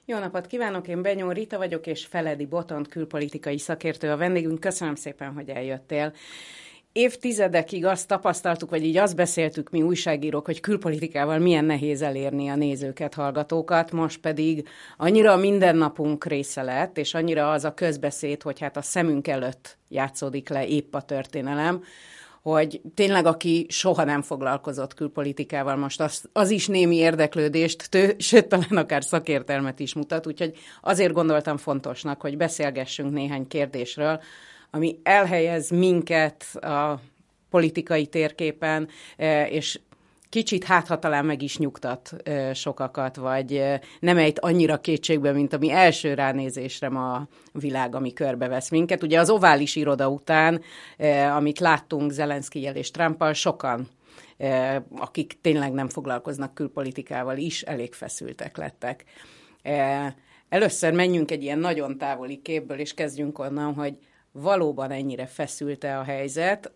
Jó napot kívánok, én Benyó Rita vagyok, és Feledi Botont külpolitikai szakértő a vendégünk. Köszönöm szépen, hogy eljöttél. Évtizedekig azt tapasztaltuk, vagy így azt beszéltük mi újságírók, hogy külpolitikával milyen nehéz elérni a nézőket, hallgatókat, most pedig annyira a mindennapunk része lett, és annyira az a közbeszéd, hogy hát a szemünk előtt játszódik le épp a történelem, hogy tényleg aki soha nem foglalkozott külpolitikával, most az is némi érdeklődést, sőt, talán akár szakértelmet is mutat, úgyhogy azért gondoltam fontosnak, hogy beszélgessünk néhány kérdésről, ami elhelyez minket a politikai térképen, és kicsit ha talán meg is nyugtat sokakat, vagy nem ejt annyira kétségbe, mint ami első ránézésre ma a világ, ami körbevesz minket. Ugye az ovális iroda után, amit láttunk Zelenszkijjel és Trumpal, sokan, akik tényleg nem foglalkoznak külpolitikával is, elég feszültek lettek. Először menjünk egy ilyen nagyon távoli képből, és kezdjünk onnan, hogy valóban ennyire feszült-e a helyzet,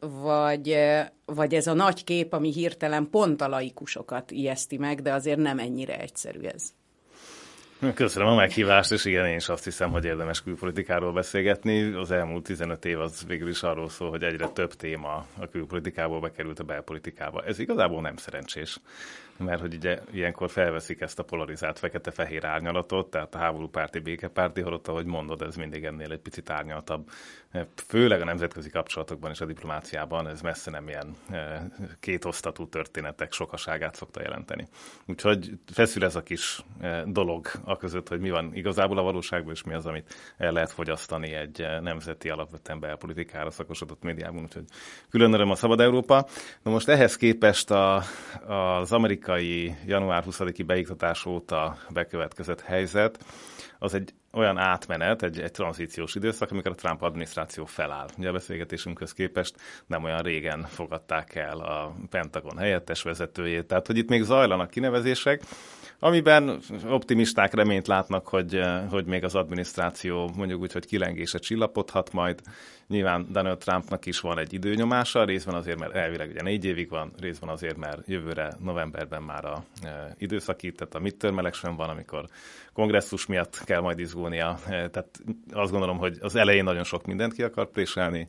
vagy ez a nagy kép, ami hirtelen pont a laikusokat ijeszti meg, de azért nem ennyire egyszerű ez. Köszönöm a meghívást, és igen, én is azt hiszem, hogy érdemes külpolitikáról beszélgetni. Az elmúlt 15 év az végül is arról szól, hogy egyre több téma a külpolitikából bekerült a belpolitikába. Ez igazából nem szerencsés, mert hogy ugye ilyenkor felveszik ezt a polarizált fekete-fehér árnyalatot, tehát a háborúpárti, békepárti, holott, ahogy mondod, ez mindig ennél egy picit árnyaltabb. Főleg a nemzetközi kapcsolatokban és a diplomáciában ez messze nem ilyen kétosztatú történetek sokaságát szokta jelenteni. Úgyhogy feszül ez a kis dolog aközött, hogy mi van igazából a valóságban, és mi az, amit el lehet fogyasztani egy nemzeti alapvetően belpolitikára szakosodott médiában. Úgyhogy külön öröm a Szabad Európa. Na most ehhez képest az amerikai január 20-i beiktatás óta bekövetkezett helyzet, az egy olyan átmenet, egy tranzíciós időszak, amikor a Trump adminisztráció feláll. Ugye a beszélgetésünkhöz képest nem olyan régen fogadták el a Pentagon helyettes vezetőjét, tehát hogy itt még zajlanak kinevezések, amiben optimisták reményt látnak, hogy még az adminisztráció mondjuk úgy, hogy kilengése csillapodhat majd. Nyilván Donald Trumpnak is van egy időnyomása, részben azért, mert elvileg ugye 4 évig van, részben azért, mert jövőre novemberben már a időszaki, tehát a midterm election van, amikor kongresszus miatt kell majd izgulnia. Tehát azt gondolom, hogy az elején nagyon sok mindent ki akar préselni,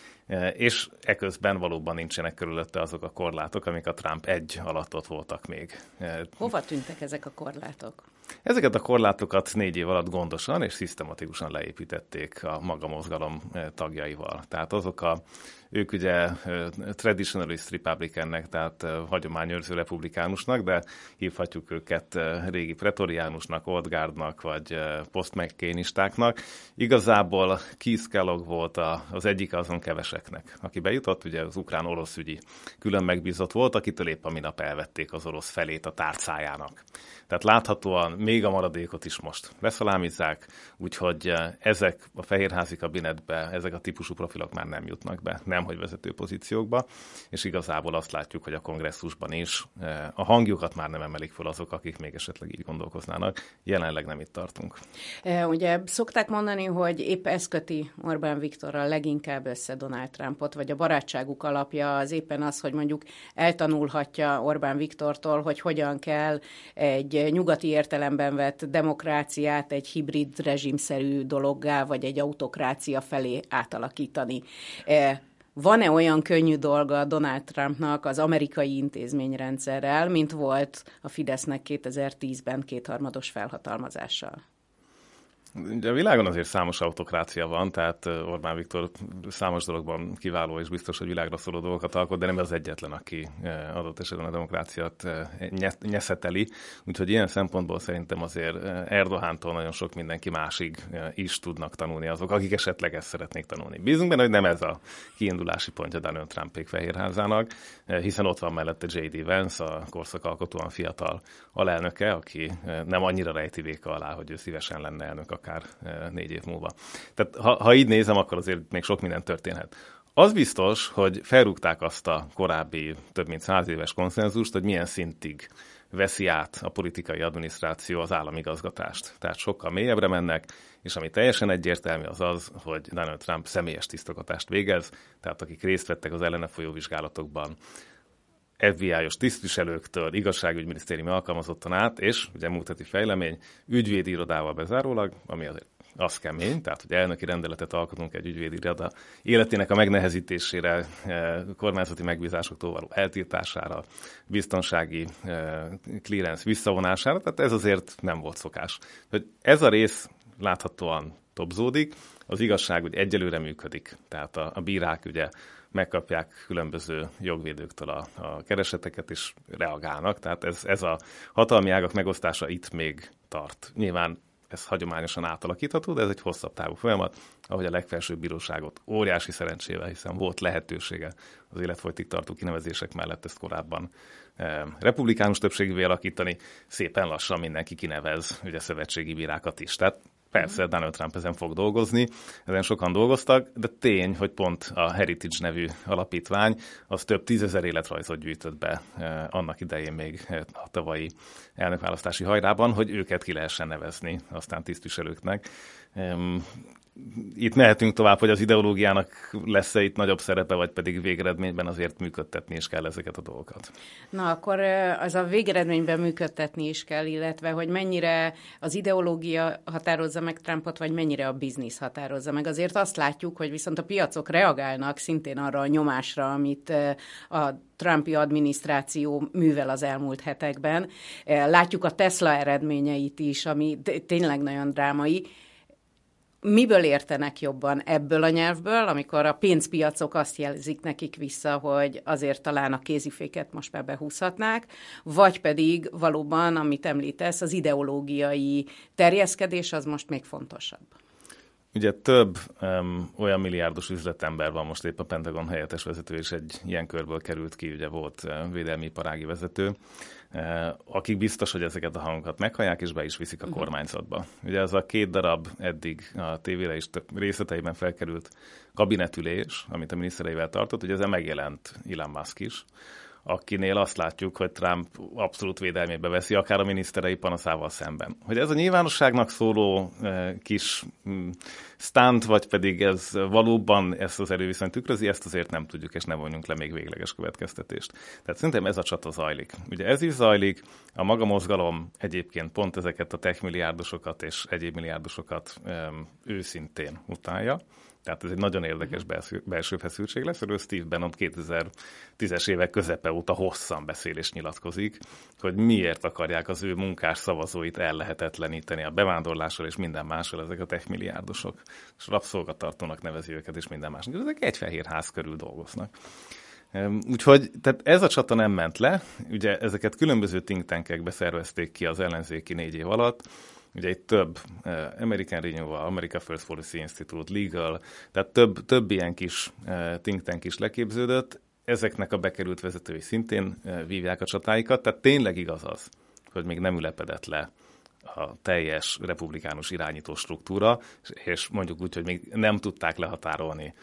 és eközben valóban nincsenek körülötte azok a korlátok, amik a Trump 1 alatt ott voltak még. Hova tűntek ezek a korlátok? Ezeket a korlátokat 4 év alatt gondosan és szisztematikusan leépítették a maga mozgalom tagjaival. Tehát ők ugye traditionalist republicannek, tehát hagyományőrző republikánusnak, de hívhatjuk őket régi pretoriánusnak, old guardnak, vagy post-McCainistáknak. Igazából Keith Kellogg volt az egyik azon keveseknek, aki bejutott, ugye az ukrán-orosz ügyi külön megbízott volt, akitől épp a minap elvették az orosz felét a tárcájának. Tehát láthatóan még a maradékot is most beszalámizzák, úgyhogy ezek a fehérházi kabinetbe, ezek a típusú profilok már nem jutnak be, nemhogy vezető pozíciókba, és igazából azt látjuk, hogy a kongresszusban is a hangjukat már nem emelik fel azok, akik még esetleg így gondolkoznának. Jelenleg nem itt tartunk. Ugye szokták mondani, hogy épp ez köti Orbán Viktorral leginkább össze Donald Trumpot, vagy a barátságuk alapja az éppen az, hogy mondjuk eltanulhatja Orbán Viktortól, hogy hogyan kell egy nyugati értelemben vett demokráciát egy hibrid rezsimszerű dologgá, vagy egy autokrácia felé átalakítani. Van-e olyan könnyű dolga Donald Trumpnak az amerikai intézményrendszerrel, mint volt a Fidesznek 2010-ben kétharmados felhatalmazással? De a világon azért számos autokrácia van, tehát Orbán Viktor számos dologban kiváló és biztos, hogy világra szóló dolgokat alkot, de nem az egyetlen, aki adott esetben a demokráciát nyeszeteli. Úgyhogy ilyen szempontból szerintem azért Erdogántól nagyon sok mindenki másig is tudnak tanulni azok, akik esetleg ezt szeretnék tanulni. Bízunk benne, hogy nem ez a kiindulási pontja Donald Trumpék Fehérházának, hiszen ott van mellette J.D. Vance, a korszakalkotóan fiatal alelnöke, aki nem annyira rejti véka alá, hogy ő szívesen lenne elnök akár 4 év múlva. Tehát ha így nézem, akkor azért még sok minden történhet. Az biztos, hogy felrúgták azt a korábbi több mint 100 éves konszenzust, hogy milyen szintig veszi át a politikai adminisztráció az államigazgatást. Tehát sokkal mélyebbre mennek, és ami teljesen egyértelmű az, hogy Donald Trump személyes tisztogatást végez, tehát akik részt vettek az ellene folyó vizsgálatokban, FBI-os tisztviselőktől, igazságügyminisztériumi alkalmazottan át, és ugye múlt heti fejlemény, ügyvédi irodával bezárólag, ami azért az kemény, tehát hogy elnöki rendeletet alkotunk egy ügyvédi iroda életének a megnehezítésére, kormányzati megbízásoktól való eltiltására, biztonsági clearance visszavonására, tehát ez azért nem volt szokás. Ez a rész láthatóan tobzódik, az igazság úgy egyelőre működik, tehát a bírák ugye megkapják különböző jogvédőktől a kereseteket, és reagálnak, tehát ez a hatalmi ágak megosztása itt még tart. Nyilván ez hagyományosan átalakítható, de ez egy hosszabb távú folyamat, ahogy a legfelsőbb bíróságot óriási szerencsével, hiszen volt lehetősége az életfogytig tartó kinevezések mellett ezt korábban republikánus többségűvé alakítani, szépen lassan mindenki kinevez ugye szövetségi bírákat is. Tehát persze, Donald Trump ezen fog dolgozni, ezen sokan dolgoztak, de tény, hogy pont a Heritage nevű alapítvány az több 10 000 életrajzot gyűjtött be annak idején még a tavalyi elnökválasztási hajrában, hogy őket ki lehessen nevezni aztán tisztviselőknek. Itt mehetünk tovább, hogy az ideológiának lesz-e itt nagyobb szerepe, vagy pedig végeredményben azért működtetni is kell ezeket a dolgokat. Na, akkor az a végeredményben működtetni is kell, illetve, hogy mennyire az ideológia határozza meg Trumpot, vagy mennyire a biznisz határozza meg. Azért azt látjuk, hogy viszont a piacok reagálnak szintén arra a nyomásra, amit a Trumpi adminisztráció művel az elmúlt hetekben. Látjuk a Tesla eredményeit is, ami tényleg nagyon drámai. Miből értenek jobban? Ebből a nyelvből, amikor a pénzpiacok azt jelzik nekik vissza, hogy azért talán a kéziféket most már behúzhatnák, vagy pedig valóban, amit említesz, az ideológiai terjeszkedés az most még fontosabb? Ugye több olyan milliárdos üzletember van, most épp a Pentagon helyettes vezető, és egy ilyen körből került ki, ugye volt védelmi iparági vezető, akik biztos, hogy ezeket a hangokat meghallják, és be is viszik a kormányzatba. Ugye az a 2 darab eddig a tévére is több részleteiben felkerült kabinetülés, amit a minisztereivel tartott, ugye ezzel megjelent Elon Musk is, akinél azt látjuk, hogy Trump abszolút védelmébe veszi, akár a miniszterei panaszával szemben. Hogy ez a nyilvánosságnak szóló kis stunt, vagy pedig ez valóban ezt az erőviszonyt tükrözi, ezt azért nem tudjuk, és nem vonjunk le még végleges következtetést. Tehát szerintem ez a csata zajlik. Ugye ez is zajlik, a maga mozgalom egyébként pont ezeket a tech milliárdosokat és egyéb milliárdosokat őszintén utálja. Tehát ez egy nagyon érdekes belső feszültség lesz, erről Steve Bannon 2010-es évek közepe óta hosszan beszél és nyilatkozik, hogy miért akarják az ő munkás szavazóit ellehetetleníteni a bevándorlással és minden mással ezek a tech milliárdosok. És rabszolgatartónak nevezi őket és minden más. Ezek egy fehér ház körül dolgoznak. Úgyhogy tehát ez a csata nem ment le, ugye ezeket különböző think tankekbe szervezték ki az ellenzéki 4 év alatt. Ugye itt több American Renewal, America First Policy Institute, Legal, tehát több ilyen kis think tank is leképződött, ezeknek a bekerült vezetői szintén vívják a csatáikat, tehát tényleg igaz az, hogy még nem ülepedett le a teljes republikánus irányító struktúra, és mondjuk úgy, hogy még nem tudták lehatárolni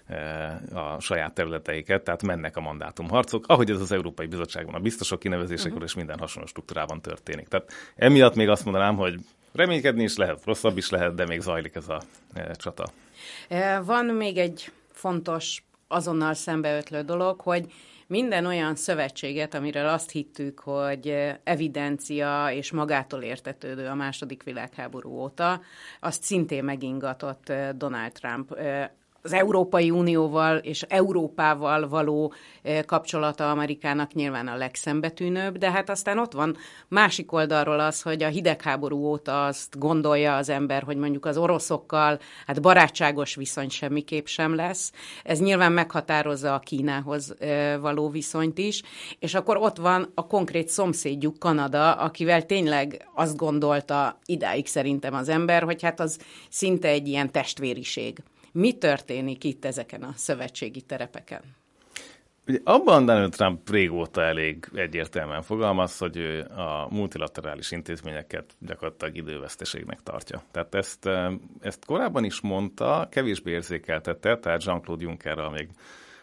a saját területeiket, tehát mennek a mandátumharcok, ahogy ez az Európai Bizottságban a biztosok kinevezésekor és minden hasonló struktúrában történik. Tehát emiatt még azt mondanám, hogy reménykedni is lehet, rosszabb is lehet, de még zajlik ez a csata. Van még egy fontos, azonnal szembeötlő dolog, hogy minden olyan szövetséget, amiről azt hittük, hogy evidencia és magától értetődő a II. Világháború óta, azt szintén megingatott Donald Trump. Az Európai Unióval és Európával való kapcsolata Amerikának nyilván a legszembetűnőbb, de hát aztán ott van másik oldalról az, hogy a hidegháború óta azt gondolja az ember, hogy mondjuk az oroszokkal hát barátságos viszony semmiképp sem lesz. Ez nyilván meghatározza a Kínához való viszonyt is, és akkor ott van a konkrét szomszédjuk Kanada, akivel tényleg azt gondolta idáig szerintem az ember, hogy hát az szinte egy ilyen testvériség. Mi történik itt ezeken a szövetségi terepeken? Ugye abban Donald Trump régóta elég egyértelműen fogalmaz, hogy ő a multilaterális intézményeket gyakorlatilag időveszteségnek tartja. Tehát ezt korábban is mondta, kevésbé érzékeltette, tehát Jean-Claude Junckerrel még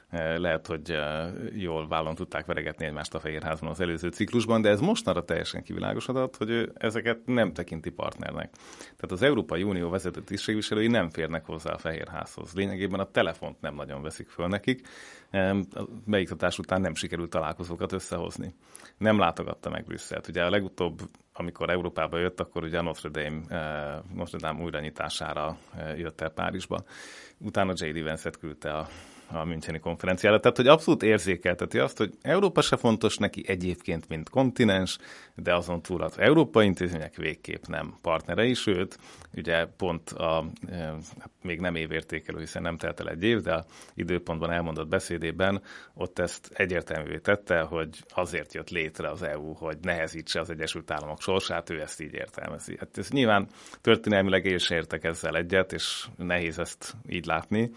Lehet, hogy jól vállon tudták veregetni egymást a Fehérházban az előző ciklusban, de ez mostanra teljesen kivilágosodott, hogy ő ezeket nem tekinti partnernek. Tehát az Európai Unió vezető tisztségviselői nem férnek hozzá a Fehérházhoz. Lényegében a telefont nem nagyon veszik föl nekik. A beiktatás után nem sikerült találkozókat összehozni. Nem látogatta meg Brüsszelt. Ugye a legutóbb, amikor Európába jött, akkor ugye a Notre Dame újranyitására jött el Párizsba. Utána J.D. Vance-et küldte a Müncheni konferenciára. Tehát, hogy abszolút érzékelteti azt, hogy Európa se fontos neki egyébként, mint kontinens, de azon túl az európai intézmények végképp nem partnerei, sőt, ugye pont még nem évértékelő, hiszen nem telt el egy év, de a időpontban elmondott beszédében ott ezt egyértelművé tette, hogy azért jött létre az EU, hogy nehezítse az Egyesült Államok sorsát, ő ezt így értelmezi. Hát ez nyilván történelmileg én is értek ezzel egyet, és nehéz ezt így látni.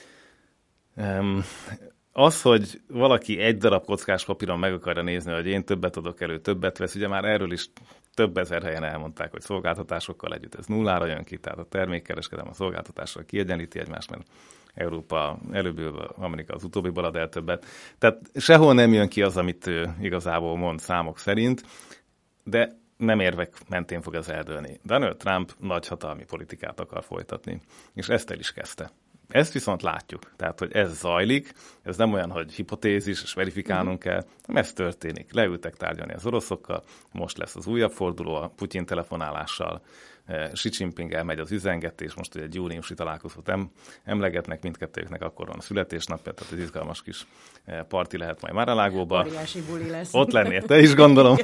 Az, hogy valaki egy darab kockás papíron meg akarja nézni, hogy én többet adok elő, többet vesz, ugye már erről is több ezer helyen elmondták, hogy szolgáltatásokkal együtt ez nullára jön ki, tehát a termékkereskedelem a szolgáltatással kiegyenlíti egymást, mert Európa előbb, Amerika az utóbbiból ad el többet. Tehát sehol nem jön ki az, amit ő igazából mond számok szerint, de nem érvek mentén fog ez eldőlni. Donald Trump nagyhatalmi politikát akar folytatni, és ezt el is kezdte. Ezt viszont látjuk. Tehát, hogy ez zajlik, ez nem olyan, hogy hipotézis, és verifikálnunk kell, hanem ez történik. Leültek tárgyalni az oroszokkal, most lesz az újabb forduló a Putyin telefonálással, Xi Jinping elmegy az üzengetés, most egy júniusi találkozót emlegetnek, mindkettőjüknek akkor van a születésnapja, tehát az izgalmas kis parti lehet majd Mar-a-Lágóban. Óriási buli lesz. Ott lennél te is, gondolom.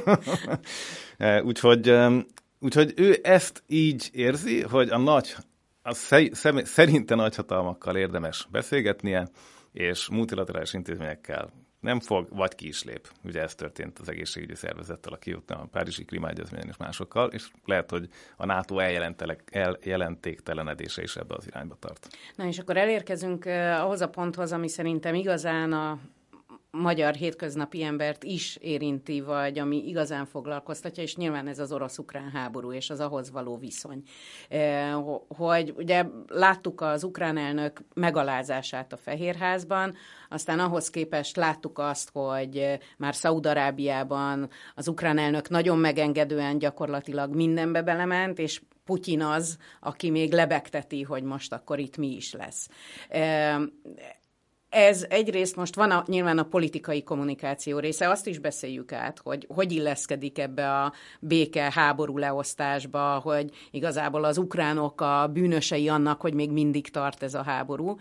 Úgyhogy ő ezt így érzi, hogy szerinte nagyhatalmakkal érdemes beszélgetnie, és multilaterális intézményekkel nem fog, vagy ki is lép. Ugye ez történt az egészségügyi szervezettel, a Kyoto, a Párizsi Klímaegyezményen és másokkal, és lehet, hogy a NATO eljelentéktelenedése is ebbe az irányba tart. Na és akkor elérkezünk ahhoz a ponthoz, ami szerintem igazán a magyar hétköznapi embert is érinti, vagy ami igazán foglalkoztatja, és nyilván ez az orosz-ukrán háború, és az ahhoz való viszony. Hogy ugye láttuk az ukrán elnök megalázását a Fehérházban, aztán ahhoz képest láttuk azt, hogy már Szaúd-Arábiában az ukrán elnök nagyon megengedően gyakorlatilag mindenbe belement, és Putyin az, aki még lebegteti, hogy most akkor itt mi is lesz. Ez egyrészt most van nyilván a politikai kommunikáció része, azt is beszéljük át, hogy illeszkedik ebbe a béke-háború leosztásba, hogy igazából az ukránok a bűnösei annak, hogy még mindig tart ez a háború.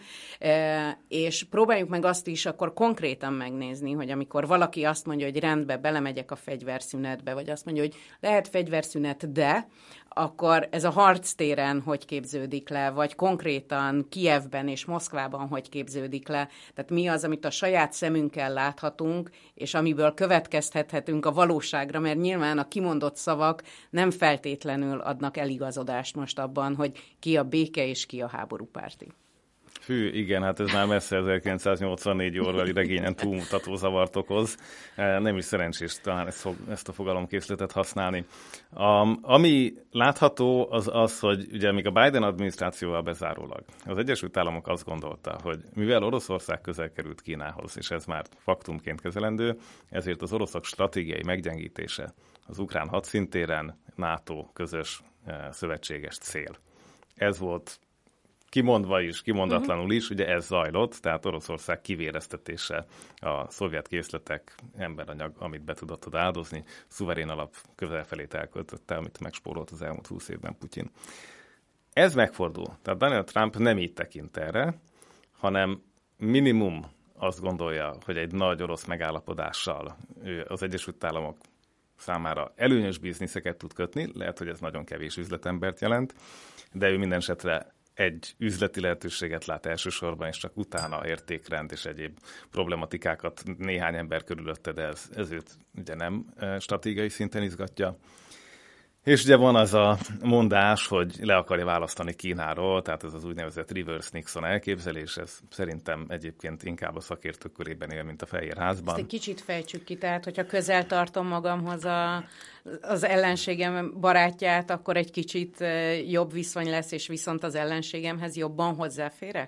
És próbáljuk meg azt is akkor konkrétan megnézni, hogy amikor valaki azt mondja, hogy rendben, belemegyek a fegyverszünetbe, vagy azt mondja, hogy lehet fegyverszünet, de akkor ez a harctéren hogy képződik le, vagy konkrétan Kijevben és Moszkvában hogy képződik le. Tehát mi az, amit a saját szemünkkel láthatunk, és amiből következtethetünk a valóságra, mert nyilván a kimondott szavak nem feltétlenül adnak eligazodást most abban, hogy ki a béke és ki a háborúpárti. Hű, igen, hát ez már messze 1984 orwelli regényen túlmutató zavart okoz. Nem is szerencsés talán ezt a fogalomkészletet használni. Ami látható, az az, hogy ugye még a Biden adminisztrációval bezárólag az Egyesült Államok azt gondolta, hogy mivel Oroszország közel került Kínához, és ez már faktumként kezelendő, ezért az oroszok stratégiai meggyengítése az ukrán hadszintéren NATO közös szövetséges cél. Ez volt kimondva is, kimondatlanul is, ugye ez zajlott, tehát Oroszország kivéreztetése a szovjet készletek emberanyag, amit be tudott oda áldozni, szuverén alap közelfelét elköltötte, amit megspórolt az elmúlt 20 évben Putyin. Ez megfordul. Tehát Donald Trump nem így tekint erre, hanem minimum azt gondolja, hogy egy nagy orosz megállapodással az Egyesült Államok számára előnyös bizniszeket tud kötni, lehet, hogy ez nagyon kevés üzletembert jelent, de ő minden esetre egy üzleti lehetőséget lát elsősorban, és csak utána értékrend és egyéb problematikákat néhány ember körülötte, de ez őt ugye nem stratégiai szinten izgatja. És ugye van az a mondás, hogy le akarja választani Kínáról, tehát ez az úgynevezett reverse Nixon elképzelés, ez szerintem egyébként inkább a szakértők körében él, mint a Fehérházban. Ezt egy kicsit fejtsük ki, tehát hogyha közel tartom magamhoz az ellenségem barátját, akkor egy kicsit jobb viszony lesz, és viszont az ellenségemhez jobban hozzáférek?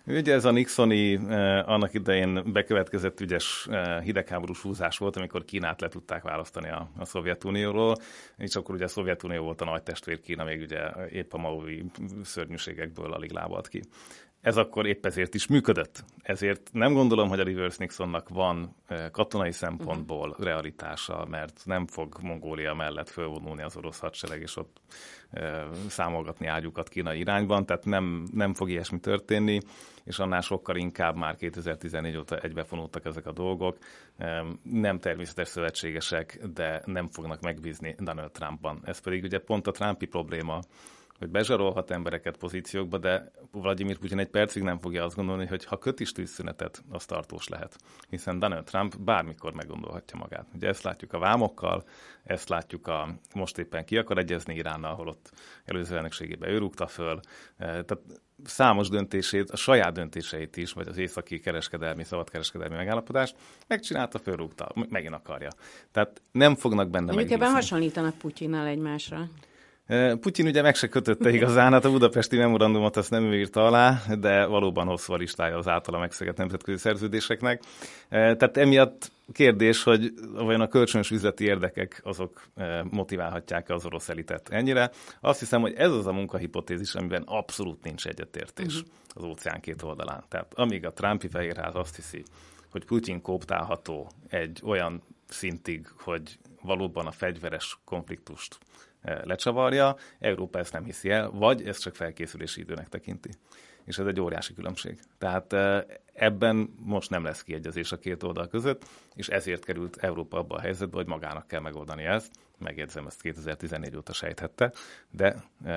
Ugye ez a Nixoni annak idején bekövetkezett ügyes hidegháborús húzás volt, amikor Kínát le tudták választani a Szovjetunióról, és akkor ugye a Szovjetunió volt a nagy testvér, Kína még ugye épp a maói szörnyűségekből alig lábalt ki. Ez akkor épp ezért is működött. Ezért nem gondolom, hogy a reverse Nixonnak van katonai szempontból realitása, mert nem fog Mongólia mellett fölvonulni az orosz hadsereg, és ott számolgatni ágyukat kínai irányban, tehát nem fog ilyesmi történni, és annál sokkal inkább már 2014 óta egybefonultak ezek a dolgok. Nem természetes szövetségesek, de nem fognak megbízni Donald Trumpban. Ez pedig ugye pont a Trumpi probléma, hogy bezsarolhat embereket pozíciókba, de Vladimir Putyin egy percig nem fogja azt gondolni, hogy ha köt is tűzszünetet, az tartós lehet. Hiszen Donald Trump bármikor meggondolhatja magát. Ugye ezt látjuk a vámokkal, ezt látjuk most éppen ki akar egyezni Iránnal, ahol ott előző elnökségében ő rúgta föl. Tehát számos döntését, a saját döntéseit is, vagy az északi szabadkereskedelmi megállapodást megcsinálta, fölrúgta, megint akarja. Tehát nem fognak benne megbízni. Mondjuk ebben hasonlítanak Putyinnal egymásra. Putyin ugye meg se kötötte igazán, hát a budapesti memorandumot azt nem ő írta alá, de valóban hosszú a listája az általa megszegett nemzetközi szerződéseknek. Tehát emiatt kérdés, hogy vajon a kölcsönös üzleti érdekek azok motiválhatják az orosz elitet ennyire. Azt hiszem, hogy ez az a munkahipotézis, amiben abszolút nincs egyetértés az óceán két oldalán. Tehát amíg a Trumpi Fehérház azt hiszi, hogy Putyin kooptálható egy olyan szintig, hogy valóban a fegyveres konfliktust lecsavarja, Európa ezt nem hiszi el, vagy ezt csak felkészülési időnek tekinti. És ez egy óriási különbség. Tehát ebben most nem lesz kiegyezés a két oldal között, és ezért került Európa abba a helyzetbe, hogy magának kell megoldani ezt. Megjegyzem, ezt 2014 óta sejthette, de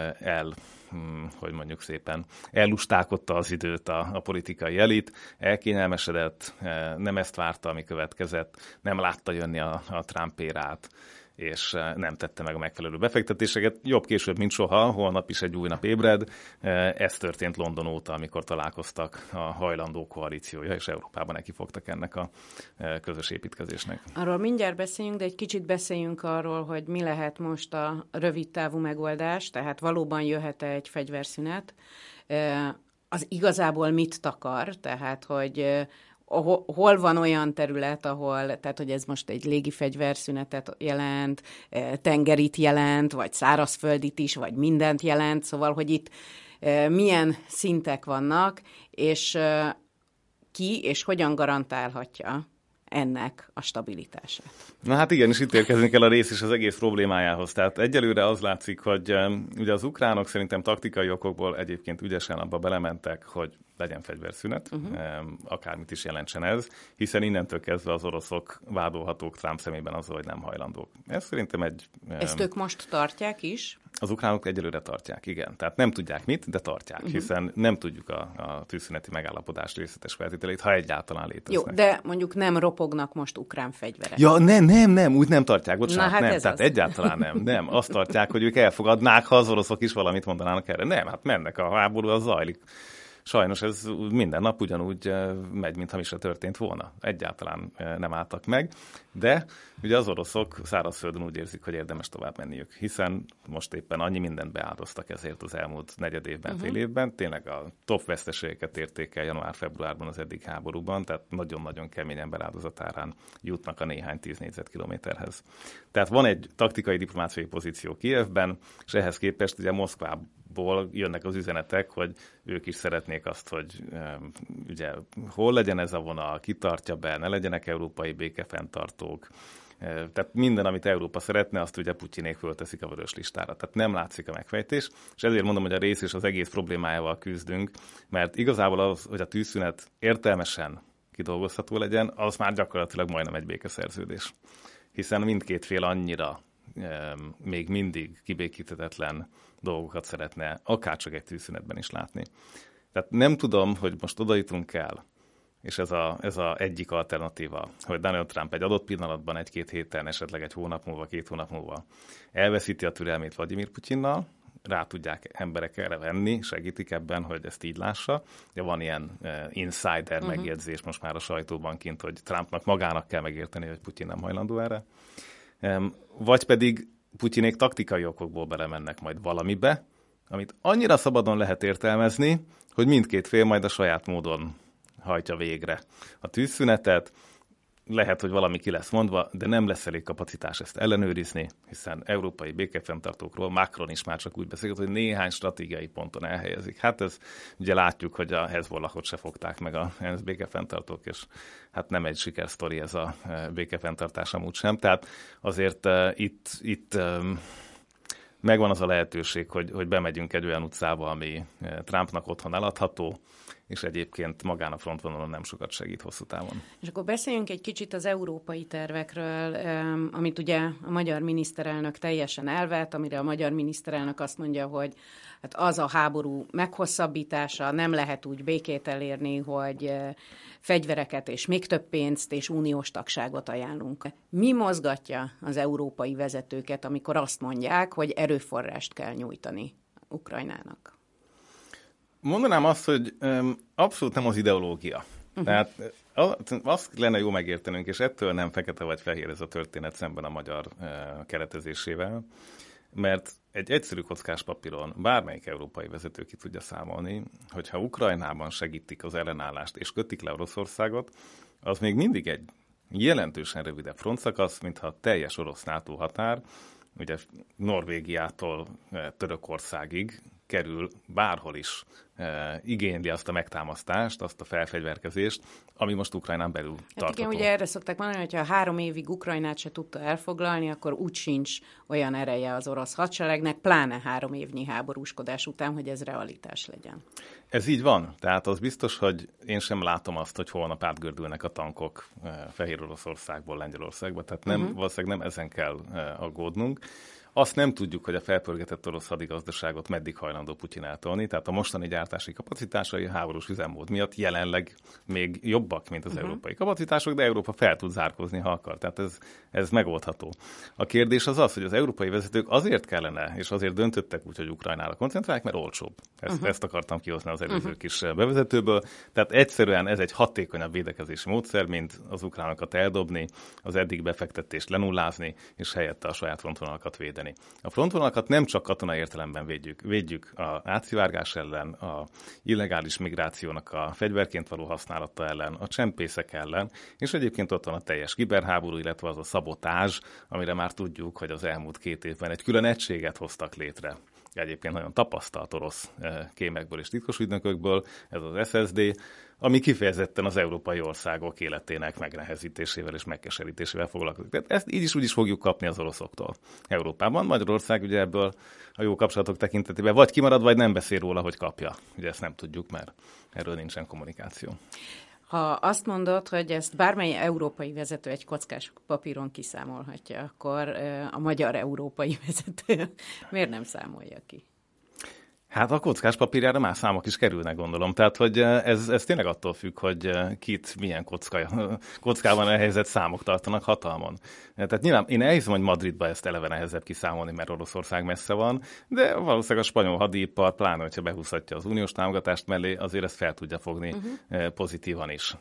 hogy mondjuk szépen, ellustálkodta az időt a politikai elit, elkényelmesedett, nem ezt várta, ami következett, nem látta jönni a Trump érát, és nem tette meg a megfelelő befektetéseket. Jobb később, mint soha, holnap is egy új nap ébred. Ez történt London óta, amikor találkoztak a hajlandó koalíciója, és Európában nekifogtak ennek a közös építkezésnek. Arról mindjárt beszéljünk, de egy kicsit beszéljünk arról, hogy mi lehet most a rövid távú megoldás, tehát valóban jöhet-e egy fegyverszünet. Az igazából mit takar, tehát hogy hol van olyan terület, tehát hogy ez most egy légi fegyverszünetet jelent, tengerit jelent, vagy szárazföldit is, vagy mindent jelent, szóval, hogy itt milyen szintek vannak, és ki és hogyan garantálhatja ennek a stabilitását. Na hát igen, és itt érkezünk el a rész és az egész problémájához. Tehát egyelőre az látszik, hogy ugye az ukránok szerintem taktikai okokból egyébként ügyesen abba belementek, hogy legyen fegyverszünet, akármit is jelentsen ez, hiszen innentől kezdve az oroszok vádolhatók Trump szemében azzal, hogy nem hajlandók. Ez szerintem egy... Ezt ők most tartják is? Az ukránok egyelőre tartják, igen. Tehát nem tudják mit, de tartják, hiszen nem tudjuk a tűzszüneti megállapodás részletes feltételeit, ha egyáltalán léteznek. Jó, de mondjuk nem ropognak most ukrán fegyverek. Ja, nem, úgy nem tartják, bocsánat, hát nem, tehát egyáltalán nem. Azt tartják, hogy ők elfogadnák, ha az oroszok is valamit mondanának erre. Nem, hát mennek, a háború, az zajlik. Sajnos ez minden nap ugyanúgy megy, mintha mi se történt volna. Egyáltalán nem álltak meg, de ugye az oroszok szárazföldön úgy érzik, hogy érdemes tovább menniük, hiszen most éppen annyi mindent beáldoztak ezért az elmúlt negyed évben, fél évben. Tényleg a top veszteségeket érték el január-februárban az eddig háborúban, tehát nagyon-nagyon kemény emberáldozatárán jutnak a néhány 10 négyzetkilométerhez. Tehát van egy taktikai diplomáciai pozíció Kijevben, és ehhez képest ugye Moszkvából jönnek az üzenetek, hogy ők is szeretnék azt, hogy ugye hol legyen ez a vonal, ki tartja be, ne legyenek európai békefenntartók. Tehát minden, amit Európa szeretne, azt ugye Putyinék fölteszik a vörös listára. Tehát nem látszik a megfejtés, és ezért mondom, hogy a rész és az egész problémájával küzdünk, mert igazából az, hogy a tűzszünet értelmesen kidolgozható legyen, az már gyakorlatilag majdnem egy békeszerződés. Hiszen mindkét fél annyira még mindig kibékíthetetlen dolgokat szeretne, akárcsak egy tűzszünetben is látni. Tehát nem tudom, hogy most oda jutunk el, és ez a egyik alternatíva, hogy Donald Trump egy adott pillanatban, egy-két héten, esetleg egy hónap múlva, 2 hónap múlva elveszíti a türelmét Vladimir Putyinnal, rá tudják emberek erre venni, segítik ebben, hogy ezt így lássa. De van ilyen insider megjegyzés most már a sajtóban kint, hogy Trumpnak magának kell megérteni, hogy Putyin nem hajlandó erre. Vagy pedig Putyinék taktikai okokból belemennek majd valamibe, amit annyira szabadon lehet értelmezni, hogy mindkét fél majd a saját módon hajtja végre a tűzszünetet. Lehet, hogy valami ki lesz mondva, de nem lesz elég kapacitás ezt ellenőrizni, hiszen európai békefenntartókról Macron is már csak úgy beszélt, hogy néhány stratégiai ponton elhelyezik. Hát ez ugye látjuk, hogy a Hezbollahot se fogták meg a ENSZ békefenntartók, és hát nem egy sikersztori ez a békefenntartás amúgy sem. Tehát azért itt megvan az a lehetőség, hogy bemegyünk egy olyan utcába, ami Trumpnak otthon eladható, és egyébként magán a frontvonalon nem sokat segít hosszú távon. És akkor beszéljünk egy kicsit az európai tervekről, amit ugye a magyar miniszterelnök teljesen elvett, amire a magyar miniszterelnök azt mondja, hogy hát az a háború meghosszabbítása, nem lehet úgy békét elérni, hogy fegyvereket és még több pénzt és uniós tagságot ajánlunk. Mi mozgatja az európai vezetőket, amikor azt mondják, hogy erőforrást kell nyújtani Ukrajnának? Mondanám azt, hogy abszolút nem az ideológia. Tehát azt lenne jó megértenünk, és ettől nem fekete vagy fehér ez a történet szemben a magyar keretezésével, mert egy egyszerű kockás papíron bármelyik európai vezető ki tudja számolni, hogyha Ukrajnában segítik az ellenállást és kötik le Oroszországot, az még mindig egy jelentősen rövidebb frontszakasz, mintha a teljes orosz NATO határ, ugye Norvégiától Törökországig kerül, bárhol is igényli azt a megtámasztást, azt a felfegyverkezést, ami most Ukrajnán belül tartható. Igen, ugye erre szokták mondani, hogy ha 3 évig Ukrajnát se tudta elfoglalni, akkor úgy sincs olyan ereje az orosz hadseregnek, pláne 3 évnyi háborúskodás után, hogy ez realitás legyen. Ez így van. Tehát az biztos, hogy én sem látom azt, hogy holnap átgördülnek a tankok Fehér Oroszországból Lengyelországba. Tehát valószínűleg nem ezen kell aggódnunk. Azt nem tudjuk, hogy a felpörgetett orosz hadigazdaságot meddig hajlandó Putyin eltolni, tehát a mostani gyártási kapacitásai a háborús üzemmód miatt jelenleg még jobbak, mint az európai kapacitások, de Európa fel tud zárkózni, ha akar. Tehát ez megoldható. A kérdés az, hogy az európai vezetők azért kellene, és azért döntöttek úgy, hogy Ukrajnára koncentrálják, mert olcsóbb. Ezt akartam kihozni az előző kis bevezetőből. Tehát egyszerűen ez egy hatékonyabb védekezési módszer, mint az ukránokat eldobni, az eddig befektetést lenullázni, és helyette a saját frontvonalakat védeni. A frontvonalakat nem csak katonai értelemben védjük. Védjük a átszivárgás ellen, a illegális migrációnak a fegyverként való használata ellen, a csempészek ellen, és egyébként ott van a teljes kiberháború, illetve az a szabotázs, amire már tudjuk, hogy az elmúlt 2 évben egy külön egységet hoztak létre. Egyébként nagyon tapasztalt orosz kémekből és titkosügynökökből, ez az SSD, ami kifejezetten az európai országok életének megnehezítésével és megkeserítésével foglalkozik. Tehát ezt így is úgy is fogjuk kapni az oroszoktól Európában. Magyarország ugye ebből a jó kapcsolatok tekintetében vagy kimarad, vagy nem beszél róla, hogy kapja. Ugye ezt nem tudjuk, mert erről nincsen kommunikáció. Ha azt mondod, hogy ezt bármely európai vezető egy kockás papíron kiszámolhatja, akkor a magyar európai vezető miért nem számolja ki? Hát a kockás papírjára más számok is kerülnek, gondolom. Tehát, hogy ez tényleg attól függ, hogy kit milyen kockában elhelyezett számok tartanak hatalmon. Tehát nyilván én elhiszem, hogy Madridba ezt eleve nehezebb kiszámolni, mert Oroszország messze van, de valószínűleg a spanyol hadipar, pláne, hogyha behúzhatja az uniós támogatást mellé, azért ezt fel tudja fogni pozitívan is.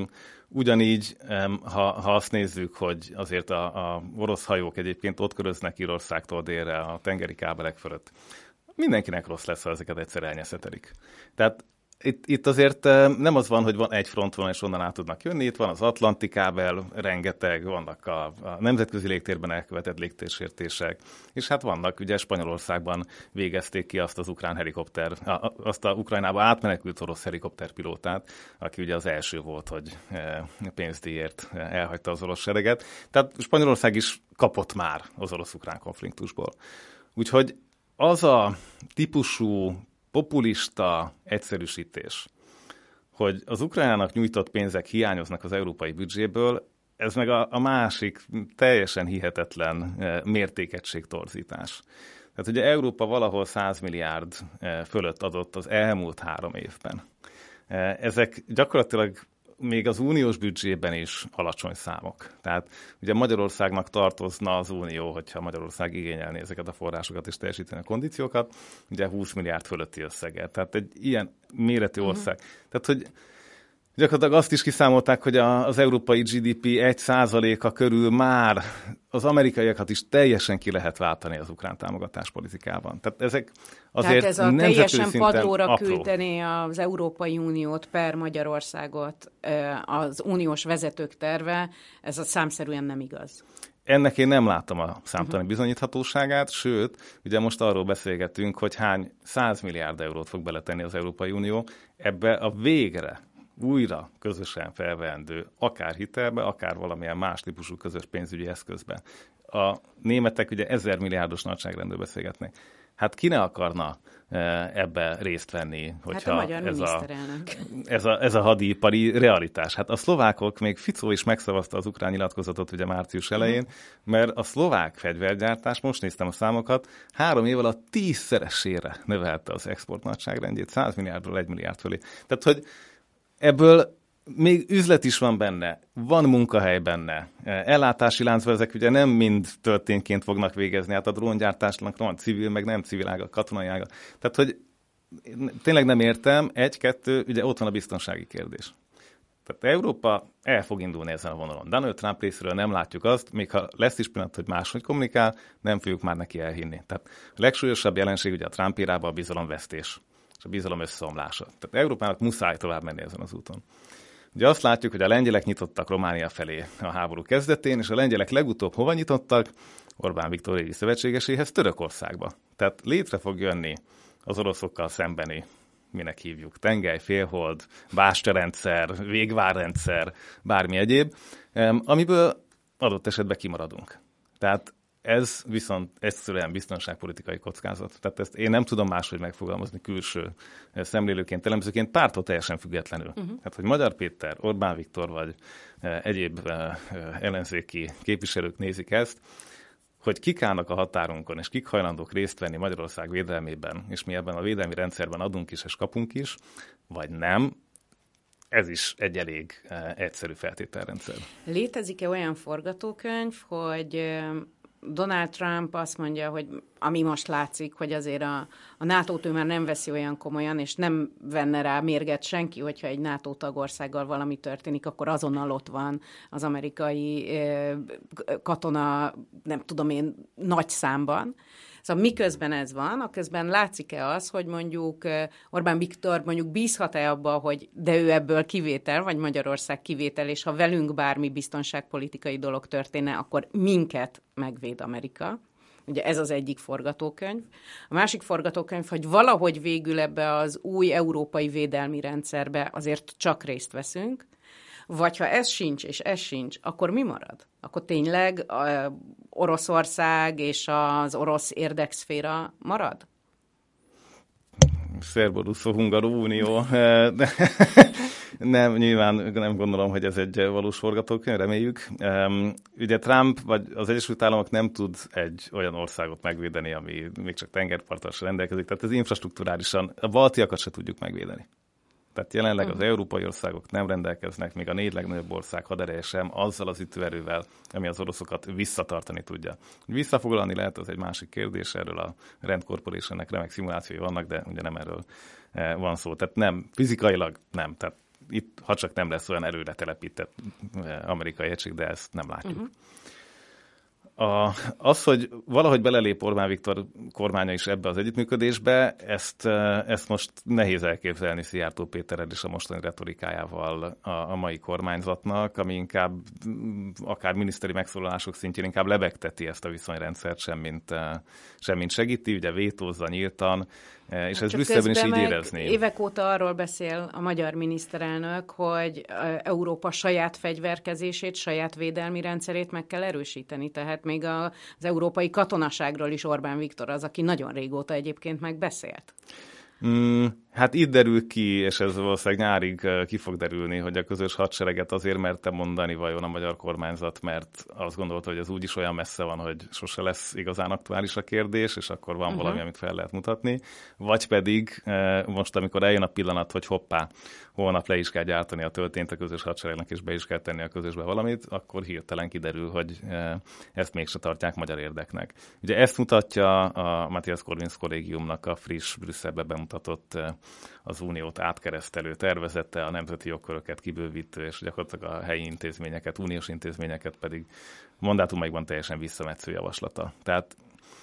Ugyanígy, ha azt nézzük, hogy azért a orosz hajók egyébként ott köröznek Írországtól délre a tengeri kábelek fölött, mindenkinek rossz lesz, ha ezeket egyszer elnyeszetelik. Tehát itt azért nem az van, hogy van egy frontvonal, és onnan át tudnak jönni. Itt van az Atlanti kábel, rengeteg, vannak a nemzetközi légtérben elkövetett légtérsértések, és hát vannak, ugye Spanyolországban végezték ki azt az ukrán helikopter, azt a Ukrajnába átmenekült orosz helikopterpilótát, aki ugye az első volt, hogy pénzdíjért elhagyta az orosz sereget. Tehát Spanyolország is kapott már az orosz-ukrán konfliktusból. Úgyhogy az a típusú populista egyszerűsítés, hogy az Ukrajnának nyújtott pénzek hiányoznak az európai büdzséből, ez meg a másik teljesen hihetetlen mértékegységtorzítás. Tehát ugye Európa valahol 100 milliárd fölött adott az elmúlt 3 évben. Ezek gyakorlatilag még az uniós büdzsében is alacsony számok. Tehát ugye Magyarországnak tartozna az unió, hogyha Magyarország igényelné ezeket a forrásokat és teljesíteni a kondíciókat, ugye 20 milliárd fölötti összeget. Tehát egy ilyen méretű ország. Tehát, hogy Gyakorlatilag azt is kiszámolták, hogy az európai GDP 1%-a körül már az amerikaiakat is teljesen ki lehet váltani az ukrán támogatás politikában. Tehát ezek azért tehát ez a teljesen padlóra apró. küldeni az Európai Uniót per Magyarországot, az uniós vezetők terve, ez a számszerűen nem igaz. Ennek én nem látom a számtalan bizonyíthatóságát, sőt, ugye most arról beszélgetünk, hogy hány 100 milliárd eurót fog beletenni az Európai Unió ebbe a végre újra közösen felveendő, akár hitelbe, akár valamilyen más típusú közös pénzügyi eszközbe. A németek ugye 1000 milliárdos nagyságrendről beszélgetnek. Hát ki ne akarna ebbe részt venni, hogyha hát a magyar miniszterelnök. Ez a hadipari realitás. Hát a szlovákok, még Ficó is megszavazta az ukrán nyilatkozatot ugye március elején, mert a szlovák fegyvergyártás, most néztem a számokat, 3 év alatt 10-szeresére növelte az export nagyságrendjét, 100 milliárdról 1 milliárd fölé. Tehát, hogy ebből még üzlet is van benne, van munkahely benne, ellátási láncban ezek ugye nem mind történként fognak végezni, hát a dróngyártásnak van civil, meg nem civil ága, katonai ága. Tehát, hogy tényleg nem értem, 1-2, ugye ott van a biztonsági kérdés. Tehát Európa el fog indulni ezen a vonalon. Donald Trump részéről nem látjuk azt, még ha lesz is pillanat, hogy máshogy kommunikál, nem fogjuk már neki elhinni. Tehát a legsúlyosabb jelenség ugye a Trump érában a bizalomvesztés és a bizalom összeomlása. Tehát Európának muszáj tovább menni ezen az úton. Ugye azt látjuk, hogy a lengyelek nyitottak Románia felé a háború kezdetén, és a lengyelek legutóbb hova nyitottak? Orbán Viktor régi szövetségeséhez, Törökországba. Tehát létre fog jönni az oroszokkal szembeni, minek hívjuk, tengely, félhold, bástyarendszer, végvárrendszer, bármi egyéb, amiből adott esetben kimaradunk. Tehát ez viszont egyszerűen biztonságpolitikai kockázat. Tehát ezt én nem tudom máshogy megfogalmazni külső szemlélőként, elemzőként, pártól teljesen függetlenül. Hát, hogy Magyar Péter, Orbán Viktor vagy egyéb ellenzéki képviselők nézik ezt, hogy kik állnak a határunkon, és kik hajlandók részt venni Magyarország védelmében, és mi ebben a védelmi rendszerben adunk is és kapunk is, vagy nem, ez is egy elég egyszerű feltételrendszer. Létezik-e olyan forgatókönyv, hogy Donald Trump azt mondja, hogy ami most látszik, hogy azért a NATO-t ő már nem veszi olyan komolyan, és nem venne rá mérget senki, hogyha egy NATO tagországgal valami történik, akkor azonnal ott van az amerikai katona, nem tudom én, nagy számban. Szóval miközben ez van, aközben látszik-e az, hogy mondjuk Orbán Viktor mondjuk bízhat-e abba, hogy de ő ebből kivétel, vagy Magyarország kivétel, és ha velünk bármi biztonságpolitikai dolog történne, akkor minket megvéd Amerika. Ugye ez az egyik forgatókönyv. A másik forgatókönyv, hogy valahogy végül ebbe az új európai védelmi rendszerbe azért csak részt veszünk, vagy ha ez sincs, és ez sincs, akkor mi marad? Akkor tényleg Oroszország és az orosz érdekszféra marad? Szerbo-Russo-Hungaró Unió. Nem, nyilván nem gondolom, hogy ez egy valós forgatókönyv, reméljük. Ugye Trump vagy az Egyesült Államok nem tud egy olyan országot megvédeni, ami még csak tengerparttal sem rendelkezik. Tehát ez infrastrukturálisan a baltiakat se tudjuk megvédeni. Tehát jelenleg az európai országok nem rendelkeznek, még a 4 legnagyobb ország hadereje sem azzal az ütőerővel, ami az oroszokat visszatartani tudja. Visszafoglalni lehet, az egy másik kérdés, erről a Rand Corporationnek remek szimulációi vannak, de ugye nem erről van szó. Tehát nem, fizikailag nem. Tehát itt, ha csak nem lesz olyan erőre telepített amerikai egység, de ezt nem látjuk. Az, hogy valahogy belelép Orbán Viktor kormánya is ebbe az együttműködésbe, ezt most nehéz elképzelni Szijjártó Péterrel és a mostani retorikájával a mai kormányzatnak, ami inkább akár miniszteri megszólalások szintjén inkább lebegteti ezt a viszonyrendszert, semmint segíti, ugye vétózza nyíltan, és ez Brüsszelben is így érezni. Évek óta arról beszél a magyar miniszterelnök, hogy Európa saját fegyverkezését, saját védelmi rendszerét meg kell erősíteni. Tehát még az európai katonaságról is Orbán Viktor az, aki nagyon régóta egyébként megbeszélt. Hát itt derül ki, és ez valószínűleg nyárig ki fog derülni, hogy a közös hadsereget azért merte mondani vajon a magyar kormányzat, mert azt gondolta, hogy ez úgyis olyan messze van, hogy sose lesz igazán aktuális a kérdés, és akkor van valami, amit fel lehet mutatni. Vagy pedig most, amikor eljön a pillanat, hogy hoppá, holnap le is kell gyártani a töltényt a közös hadseregnek, és be is kell tenni a közösbe valamit, akkor hirtelen kiderül, hogy ezt mégse tartják magyar érdeknek. Ugye ezt mutatja a Matthias Corvinus kollégiumnak a friss Brüsszelbe bemutatott az uniót átkeresztelő tervezete, a nemzeti jogköröket kibővítő, és gyakorlatilag a helyi intézményeket, uniós intézményeket pedig mandátumaikban teljesen visszametsző javaslata. Tehát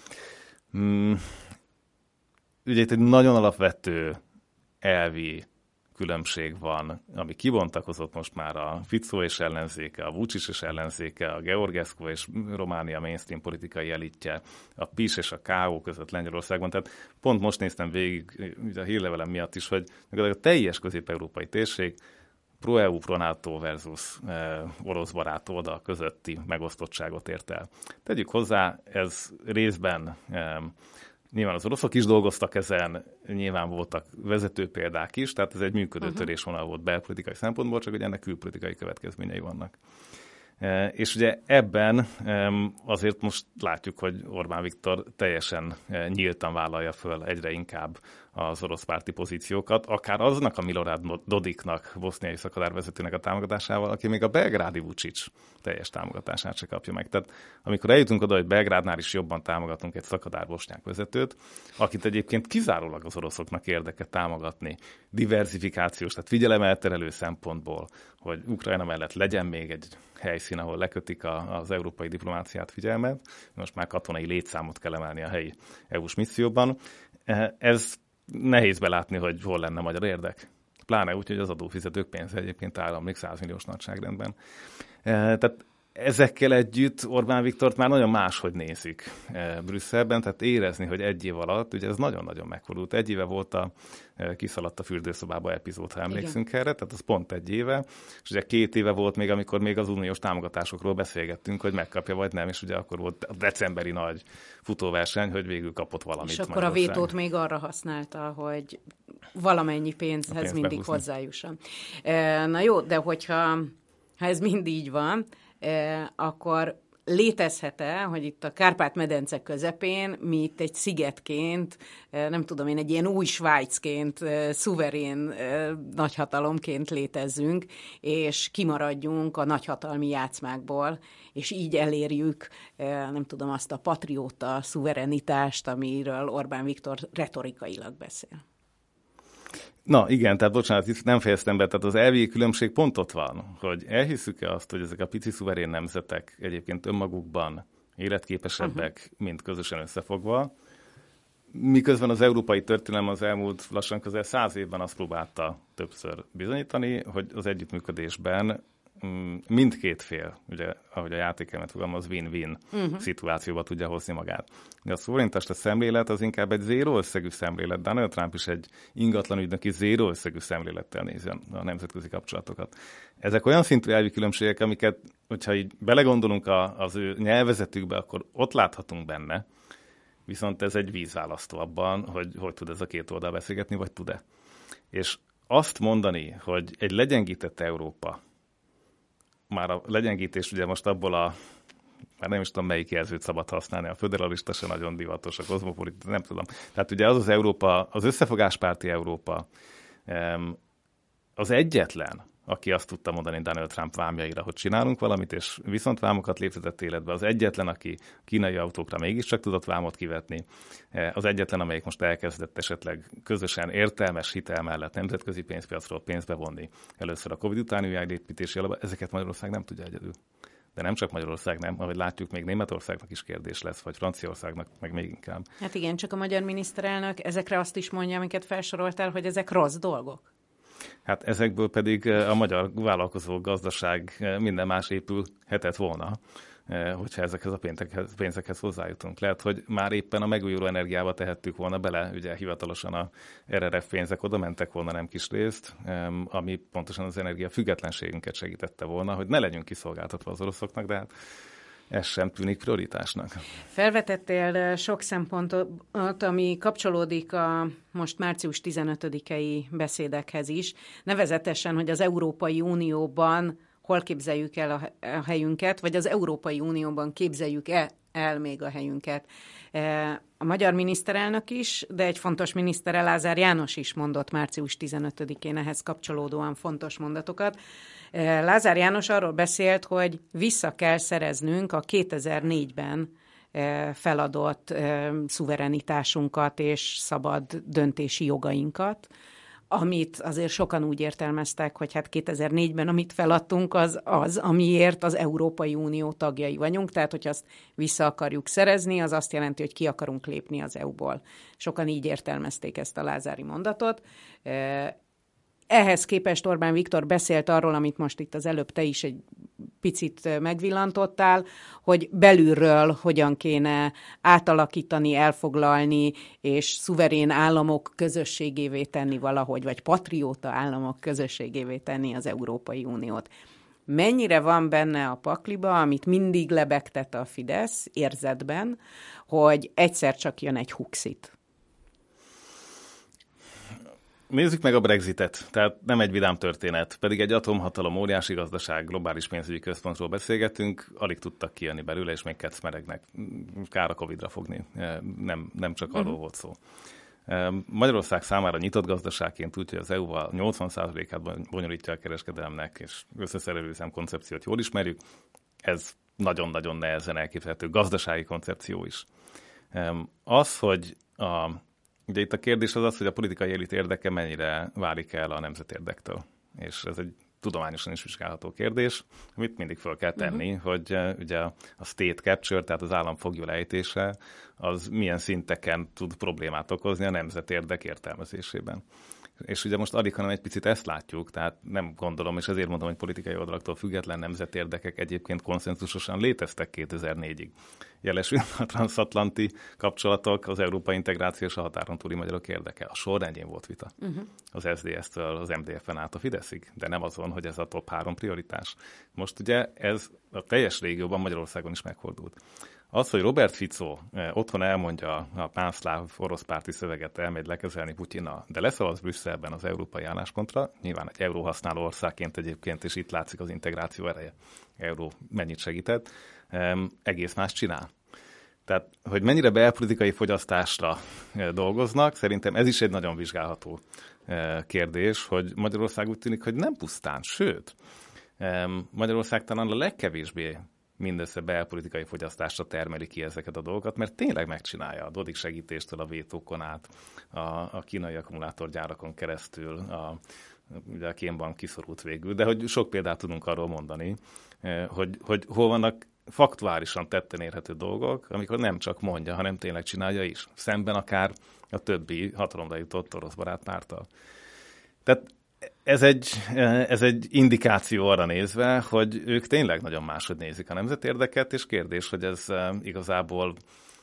ugye itt egy nagyon alapvető elvi különbség van, ami kibontakozott most már a Fico és ellenzéke, a Vučić és ellenzéke, a Georgescu és Románia mainstream politikai elitje, a PiS és a KO között Lengyelországban. Tehát pont most néztem végig a hírlevelem miatt is, hogy a teljes közép-európai térség pro-EU, pro-NATO versus orosz barát oldal közötti megosztottságot ért el. Tegyük hozzá, ez részben nyilván az oroszok is dolgoztak ezen, nyilván voltak vezető példák is, tehát ez egy működő törésvonal volt belpolitikai szempontból, csak hogy ennek külpolitikai következményei vannak. És ugye ebben azért most látjuk, hogy Orbán Viktor teljesen nyíltan vállalja föl egyre inkább az orosz párti pozíciókat, akár aznak a Milorad Dodiknak, boszniai szakadárvezetőnek a támogatásával, aki még a belgrádi Vučić teljes támogatását se kapja meg. Tehát amikor eljutunk oda, hogy Belgrádnál is jobban támogatunk egy szakadár bosnyák vezetőt, akit egyébként kizárólag az oroszoknak érdeke támogatni, diverzifikációs, tehát figyelemelterelő szempontból, hogy Ukrajna mellett legyen még egy helyszín, ahol lekötik az európai diplomáciát figyelmet, most már katonai létszámot kell emelni a helyi EU-s misszióban. Ez nehéz belátni, hogy hol lenne magyar érdek. Pláne úgy, hogy az adófizetők pénze egyébként államlik 100 milliós nagyságrendben. Tehát ezekkel együtt Orbán Viktort már nagyon máshogy nézik Brüsszelben, tehát érezni, hogy egy év alatt, ugye ez nagyon-nagyon megfordult. Egy éve volt kiszaladt a fürdőszobába epizód, ha emlékszünk erre, tehát az pont egy éve, és ugye 2 éve volt még, amikor még az uniós támogatásokról beszélgettünk, hogy megkapja vagy nem, és ugye akkor volt a decemberi nagy futóverseny, hogy végül kapott valamit. És akkor a vétót még arra használta, hogy valamennyi pénzhez mindig behúzni. Hozzájusson. Na jó, de hogyha ez mind így van, akkor létezhet-e, hogy itt a Kárpát-medence közepén mi itt egy szigetként, nem tudom én, egy ilyen új Svájcként, szuverén nagyhatalomként létezzünk, és kimaradjunk a nagyhatalmi játszmákból, és így elérjük, nem tudom, azt a patrióta szuverenitást, amiről Orbán Viktor retorikailag beszél. Na igen, tehát bocsánat, itt nem fejeztem be, tehát az elvi különbség pont ott van, hogy elhisszük-e azt, hogy ezek a pici szuverén nemzetek egyébként önmagukban életképesebbek, mint közösen összefogva, miközben az európai történelem az elmúlt lassan közel 100 évben azt próbálta többször bizonyítani, hogy az együttműködésben mindkét fél, ugye, ahogy a játékelmet fogalmaz, win-win szituációba tudja hozni magát. De a szuverenitás szemlélet az inkább egy zéró összegű szemlélet. Donald Trump is egy ingatlan ügynöki zéró összegű szemlélettel nézi a nemzetközi kapcsolatokat. Ezek olyan szintű elvi különbségek, amiket, hogyha így belegondolunk az ő nyelvezetükbe, akkor ott láthatunk benne, viszont ez egy vízválasztó abban, hogy tud ez a két oldal beszélgetni, vagy tud-e. És azt mondani, hogy egy legyengített Európa, már a legyengítés ugye most abból már nem is tudom, melyik jelzőt szabad használni, a föderalista se nagyon divatos, a kozmopolita, nem tudom. Tehát ugye az Európa, az összefogáspárti Európa az egyetlen, aki azt tudta mondani Donald Trump vámjaira, hogy csinálunk valamit, és viszont vámokat léptetett életbe, az egyetlen, aki kínai autókra mégiscsak tudott vámot kivetni, az egyetlen, amelyik most elkezdett esetleg közösen értelmes hitel mellett nemzetközi pénzpiacról pénzbe vonni. Először a Covid utáni újjáépítési alapba, ezeket Magyarország nem tudja egyedül. De nem csak Magyarország nem, ahogy látjuk, még Németországnak is kérdés lesz, vagy Franciaországnak meg még inkább. Hát igen, csak a magyar miniszterelnök ezekre azt is mondja, amiket felsoroltál, hogy ezek rossz dolgok. Hát ezekből pedig a magyar vállalkozó gazdaság minden más épülhetett volna, hogyha ezekhez a pénzekhez hozzájutunk. Lehet, hogy már éppen a megújuló energiába tehettük volna bele, ugye hivatalosan a RRF pénzek oda mentek volna nem kis részt, ami pontosan az energia függetlenségünket segítette volna, hogy ne legyünk kiszolgáltatva az oroszoknak, de hát ez sem tűnik prioritásnak. Felvetettél sok szempontot, ami kapcsolódik a most március 15-i beszédekhez is, nevezetesen, hogy az Európai Unióban hol képzeljük el a helyünket, vagy az Európai Unióban képzeljük el még a helyünket. A magyar miniszterelnök is, de egy fontos minisztere, Lázár János is mondott március 15-én ehhez kapcsolódóan fontos mondatokat. Lázár János arról beszélt, hogy vissza kell szereznünk a 2004-ben feladott szuverenitásunkat és szabad döntési jogainkat, amit azért sokan úgy értelmeztek, hogy hát 2004-ben amit feladtunk, az, amiért az Európai Unió tagjai vagyunk, tehát hogyha azt vissza akarjuk szerezni, az azt jelenti, hogy ki akarunk lépni az EU-ból. Sokan így értelmezték ezt a lázári mondatot. Ehhez képest Orbán Viktor beszélt arról, amit most itt az előbb te is egy picit megvillantottál, hogy belülről hogyan kéne átalakítani, elfoglalni, és szuverén államok közösségévé tenni valahogy, vagy patrióta államok közösségévé tenni az Európai Uniót. Mennyire van benne a pakliba, amit mindig lebegtette a Fidesz érzetben, hogy egyszer csak jön egy Huxit? Nézzük meg a Brexitet, tehát nem egy vidám történet, pedig egy atomhatalom, óriási gazdaság, globális pénzügyi központról beszélgetünk, alig tudtak kijönni belőle, és még kecmeregnek. Kár a Covid-ra fogni, nem csak arról volt szó. Magyarország számára nyitott gazdaságként úgy, hogy az EU-val 80%-át bonyolítja a kereskedelemnek, és összeszerelő üzem koncepciót jól ismerjük, ez nagyon-nagyon nehezen elképzelhető gazdasági koncepció is. Az, hogy ugye itt a kérdés az, hogy a politikai elit érdeke mennyire válik el a nemzetérdektől. És ez egy tudományosan is vizsgálható kérdés, amit mindig fel kell tenni, hogy ugye a state capture, tehát az állam foglyolejtése, az milyen szinteken tud problémát okozni a nemzetérdek értelmezésében. És ugye most alig, hanem egy picit ezt látjuk, tehát nem gondolom, és ezért mondom, hogy politikai oldalaktól független nemzetérdekek egyébként konszenzusosan léteztek 2004-ig. Jelesül a transatlanti kapcsolatok, az európai integráció és a határon túli magyarok érdeke. A sorrendjén volt vita. Az SZDSZ-től az MDF-en át a Fideszig, de nem azon, hogy ez a top 3 prioritás. Most ugye ez a teljes régióban, Magyarországon is megfordult. Az, hogy Robert Fico otthon elmondja a pánszláv orosz párti szöveget, elmegy lekezelni Putyinnal, de leszavaz Brüsszelben az európai álláspontra, nyilván egy euróhasználó országként egyébként, és itt látszik az integráció ereje. Euró mennyit segített, egész más csinál. Tehát, hogy mennyire belpolitikai fogyasztásra dolgoznak, szerintem ez is egy nagyon vizsgálható kérdés, hogy Magyarország úgy tűnik, hogy nem pusztán, sőt, Magyarország talán a legkevésbé mindössze belpolitikai fogyasztásra termeli ki ezeket a dolgokat, mert tényleg megcsinálja a Dodik segítéstől a vétókon át, a kínai akkumulátorgyárakon keresztül, ugye a kémbank kiszorult végül, de hogy sok példát tudunk arról mondani, hogy hol vannak faktuálisan tetten érhető dolgok, amikor nem csak mondja, hanem tényleg csinálja is. Szemben akár a többi hatalomra jutott orosz barát párttal. Tehát ez egy indikáció arra nézve, hogy ők tényleg nagyon máshogy nézik a nemzetérdeket, és kérdés, hogy ez igazából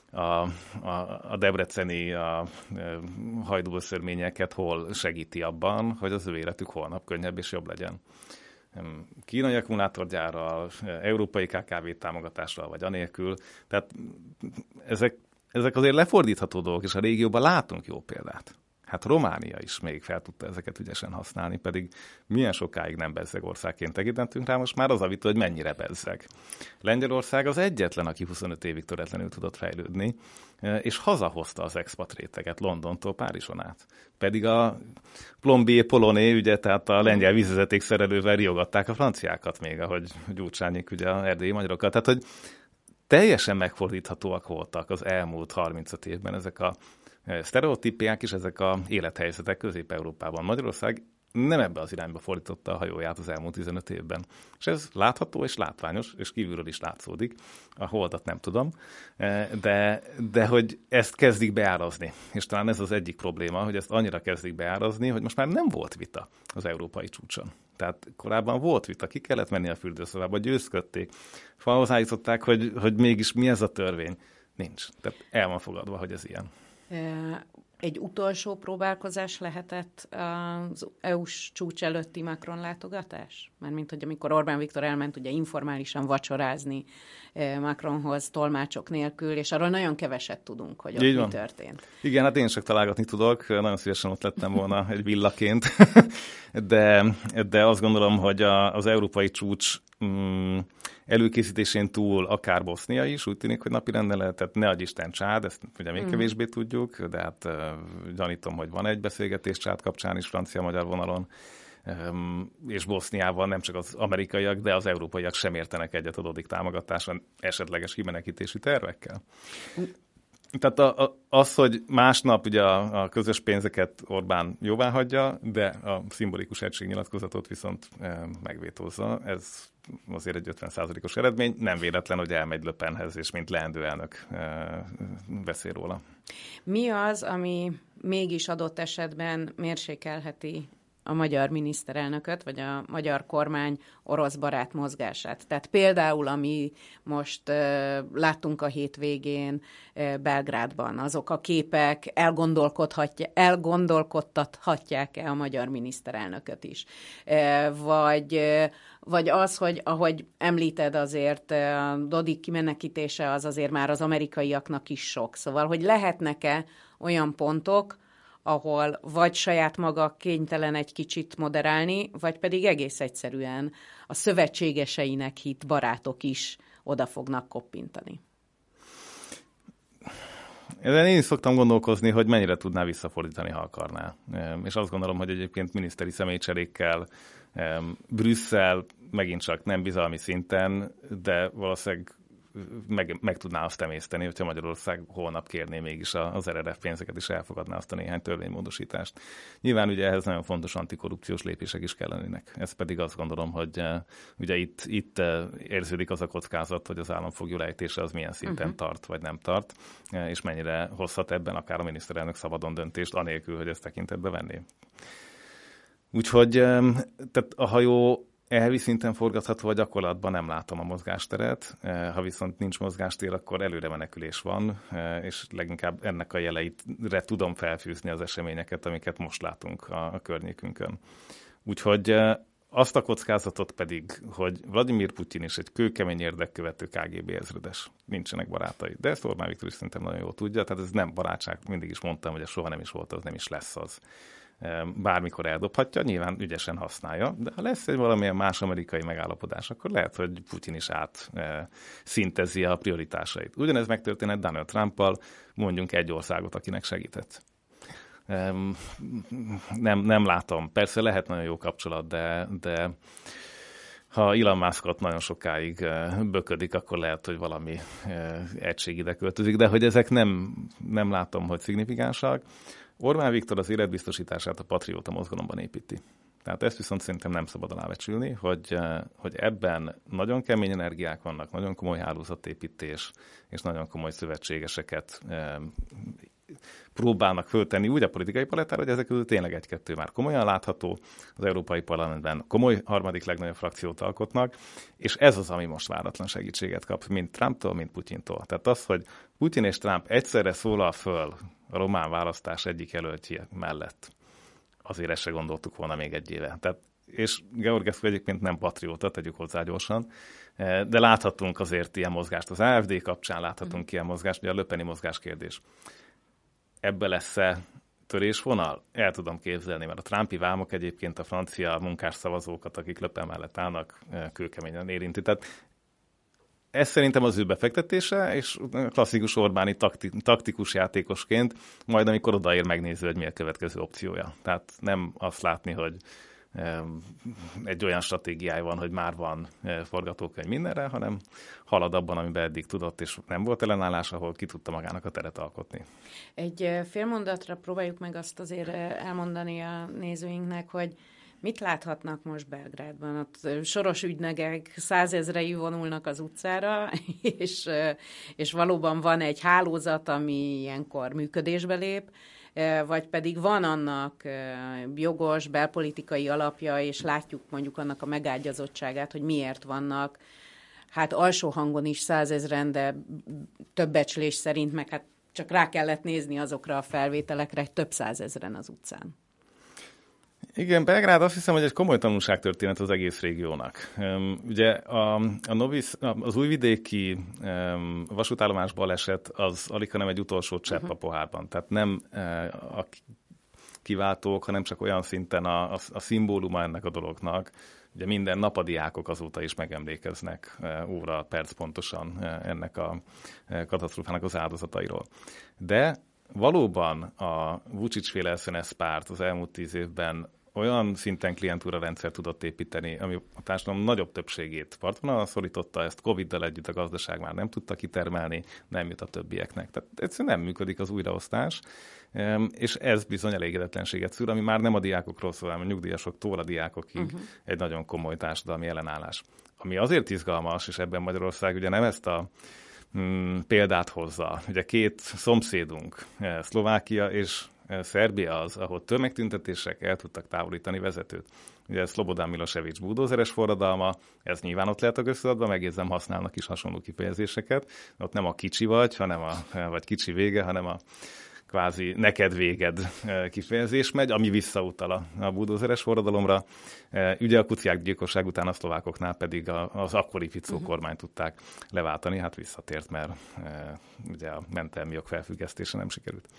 a debreceni hajdúszörményeket hol segíti abban, hogy az ő életük holnap könnyebb és jobb legyen. Kínai akkumulátorgyárral, európai KKV támogatással, vagy anélkül. Tehát ezek azért lefordítható dolgok, és a régióban látunk jó példát. Hát Románia is még fel tudta ezeket ügyesen használni, pedig milyen sokáig nem bezzeg országként tekintünk rá, most már az a vita, hogy mennyire bezzeg. Lengyelország az egyetlen, aki 25 évig töretlenül tudott fejlődni, és hazahozta az expatréteket Londontól Párizson át. Pedig a Plombier Polonais, ugye, tehát a lengyel vízvezeték szerelővel riogatták a franciákat még, ahogy Gyurcsányék ugye a erdélyi magyarokat. Tehát, hogy teljesen megfordíthatóak voltak az elmúlt 35 évben ezek a sztereotípiák és ezek az élethelyzetek Közép-Európában. Magyarország nem ebbe az irányba fordította a hajóját az elmúlt 15 évben. És ez látható és látványos, és kívülről is látszódik. A holdat nem tudom, de hogy ezt kezdik beárazni. És talán ez az egyik probléma, hogy ezt annyira kezdik beárazni, hogy most már nem volt vita az európai csúcson. Tehát korábban volt vita, ki kellett menni a fürdőszobába, győzködték, hozzájutották, hogy mégis mi ez a törvény. Nincs. Tehát el van fogadva, hogy ez ilyen. Egy utolsó próbálkozás lehetett az EU-s csúcs előtti Macron látogatás? Mármint, hogy amikor Orbán Viktor elment ugye informálisan vacsorázni Macronhoz tolmácsok nélkül, és arról nagyon keveset tudunk, hogy ott mi történt. Igen, hát én csak találgatni tudok, nagyon szívesen ott lettem volna egy villaként, de azt gondolom, hogy az európai csúcs előkészítésén túl akár Bosznia is, úgy tűnik, hogy napirenden lehet, tehát ne adj Isten Csád, ezt ugye még kevésbé tudjuk, de hát gyanítom, hogy van egy beszélgetés Csád kapcsán is francia-magyar vonalon. és Boszniával nem csak az amerikaiak, de az európaiak sem értenek egyet a Dodik támogatáson esetleges kimenekítési tervekkel. Tehát az, hogy másnap ugye a közös pénzeket Orbán jóváhagyja, de a szimbolikus egységnyilatkozatot viszont megvétózza. Ez azért egy 50%-os eredmény. Nem véletlen, hogy elmegy Le Penhez, és mint leendő elnök beszél róla. Mi az, ami mégis adott esetben mérsékelheti a magyar miniszterelnököt, vagy a magyar kormány orosz barát mozgását? Tehát például, ami most láttunk a hétvégén Belgrádban, azok a képek elgondolkodtathatják-e a magyar miniszterelnököt is? Vagy az, hogy ahogy említed azért, a Dodik kimenekítése az azért már az amerikaiaknak is sok. Szóval, hogy lehetnek-e olyan pontok, ahol vagy saját maga kénytelen egy kicsit moderálni, vagy pedig egész egyszerűen a szövetségeseinek hitt barátok is oda fognak koppintani. Ezen én is szoktam gondolkozni, hogy mennyire tudná visszafordítani, ha akarná. És azt gondolom, hogy egyébként miniszteri személycserékkel Brüsszel megint csak nem bizalmi szinten, de valószínűleg meg tudná azt emészteni, hogyha Magyarország holnap kérné mégis az RRF pénzeket, és elfogadná azt a néhány törvénymódosítást. Nyilván ugye ehhez nagyon fontos antikorrupciós lépések is kellenének. Ez pedig azt gondolom, hogy ugye itt érződik az a kockázat, hogy az államfoglyul ejtése az milyen szinten tart, vagy nem tart, és mennyire hozhat ebben akár a miniszterelnök szabadon döntést, anélkül, hogy ezt tekintetbe venné. Úgyhogy tehát a hajó elvi szinten forgatható, a gyakorlatban nem látom a mozgásteret. Ha viszont nincs mozgástér, akkor előre menekülés van, és leginkább ennek a jeleire tudom felfűzni az eseményeket, amiket most látunk a környékünkön. Úgyhogy azt a kockázatot pedig, hogy Vladimir Putyin is egy kőkemény érdekkövető KGB ezredes, nincsenek barátai. De ezt Orbán Viktor is szerintem nagyon jól tudja, tehát ez nem barátság, mindig is mondtam, hogy ez soha nem is volt, az nem is lesz az. Bármikor eldobhatja, nyilván ügyesen használja, de ha lesz egy valamilyen más amerikai megállapodás, akkor lehet, hogy Putyin is szintezi a prioritásait. Ugyanez megtörténhet Donald Trumpal, mondjunk egy országot, akinek segített. Nem látom. Persze lehet nagyon jó kapcsolat, de ha Elon Muskot nagyon sokáig böködik, akkor lehet, hogy valami egység ide költözik, de hogy ezek nem látom, hogy szignifikánsak. Orbán Viktor az életbiztosítását a patrióta mozgalomban építi. Tehát ezt viszont szerintem nem szabad alábecsülni, hogy ebben nagyon kemény energiák vannak, nagyon komoly hálózatépítés, és nagyon komoly szövetségeseket próbálnak föltenni úgy a politikai palettára, hogy ezek közül tényleg egy-kettő már komolyan látható, az Európai Parlamentben komoly harmadik legnagyobb frakciót alkotnak, és ez az, ami most váratlan segítséget kap, mind Trumptól, mind Putyintól. Tehát az, hogy Putyin és Trump egyszerre szólal föl a román választás egyik jelöltje mellett, azért ezt se gondoltuk volna még egy éve. Tehát, és Georgescu egyébként nem patrióta, tegyük hozzá gyorsan, de láthatunk azért ilyen mozgást. Az AfD kapcsán láthatunk ilyen mozgást, ugye a löpeni mozgás kérdés. Ebbe lesz-e törésvonal? El tudom képzelni, mert a Trumpi vámok egyébként a francia munkásszavazókat, akik Le Pen mellett állnak, kőkeményen érinti. Tehát ez szerintem az ő befektetése, és klasszikus Orbáni taktikus játékosként, majd amikor odaér, megnéző, hogy mi a következő opciója. Tehát nem azt látni, hogy egy olyan stratégiája van, hogy már van forgatókönyv mindenre, hanem halad abban, amiben eddig tudott, és nem volt ellenállás, ahol ki tudta magának a teret alkotni. Egy fél mondatra próbáljuk meg azt azért elmondani a nézőinknek, hogy mit láthatnak most Belgrádban? Ott soros ügynökek 100 000-ei vonulnak az utcára, és valóban van egy hálózat, ami ilyenkor működésbe lép, vagy pedig van annak jogos belpolitikai alapja, és látjuk mondjuk annak a megágyazottságát, hogy miért vannak, hát alsó hangon is 100 000-en, de több becslés szerint, meg hát csak rá kellett nézni azokra a felvételekre, hogy több 100 000-en az utcán. Igen, Belgrád azt hiszem, hogy egy komoly tanulságtörténet az egész régiónak. Ugye az újvidéki vasútállomás baleset az alig, hanem egy utolsó csepp a pohárban. Tehát nem a kiváltók, hanem csak olyan szinten a szimbóluma ennek a dolognak. Ugye minden nap a diákok azóta is megemlékeznek óra, perc pontosan ennek a katasztrófának az áldozatairól. De valóban a Vučić-féle SNS párt az elmúlt 10 évben olyan szinten klientúra rendszer tudott építeni, ami a társadalom nagyobb többségét partvonalra szorította, ezt Covid-dal együtt a gazdaság már nem tudta kitermelni, nem jut a többieknek. Tehát egyszerűen nem működik az újraosztás, és ez bizony elégedetlenséget szül, ami már nem a diákokról szól, hanem a nyugdíjasoktól a diákokig egy nagyon komoly társadalmi ellenállás. Ami azért izgalmas, és ebben Magyarország ugye nem ezt a példát hozza. Ugye két szomszédunk, Szlovákia és Szerbia az, ahol tömegtüntetések el tudtak távolítani vezetőt. Ugye Szlobodan Milosevic buldózeres forradalma, ez nyilván ott lehet a köztudatban, megjegyzem, használnak is hasonló kifejezéseket. Ott nem a kicsi vagy, vagy kicsi vége, hanem a kvázi neked véged kifejezés megy, ami visszautal a buldózeres forradalomra. Ugye a kuciák gyilkosság után a szlovákoknál pedig az akkori Ficó kormányt tudták leváltani, hát visszatért, mert ugye a mentelmi jog felfüggesztése nem sikerült.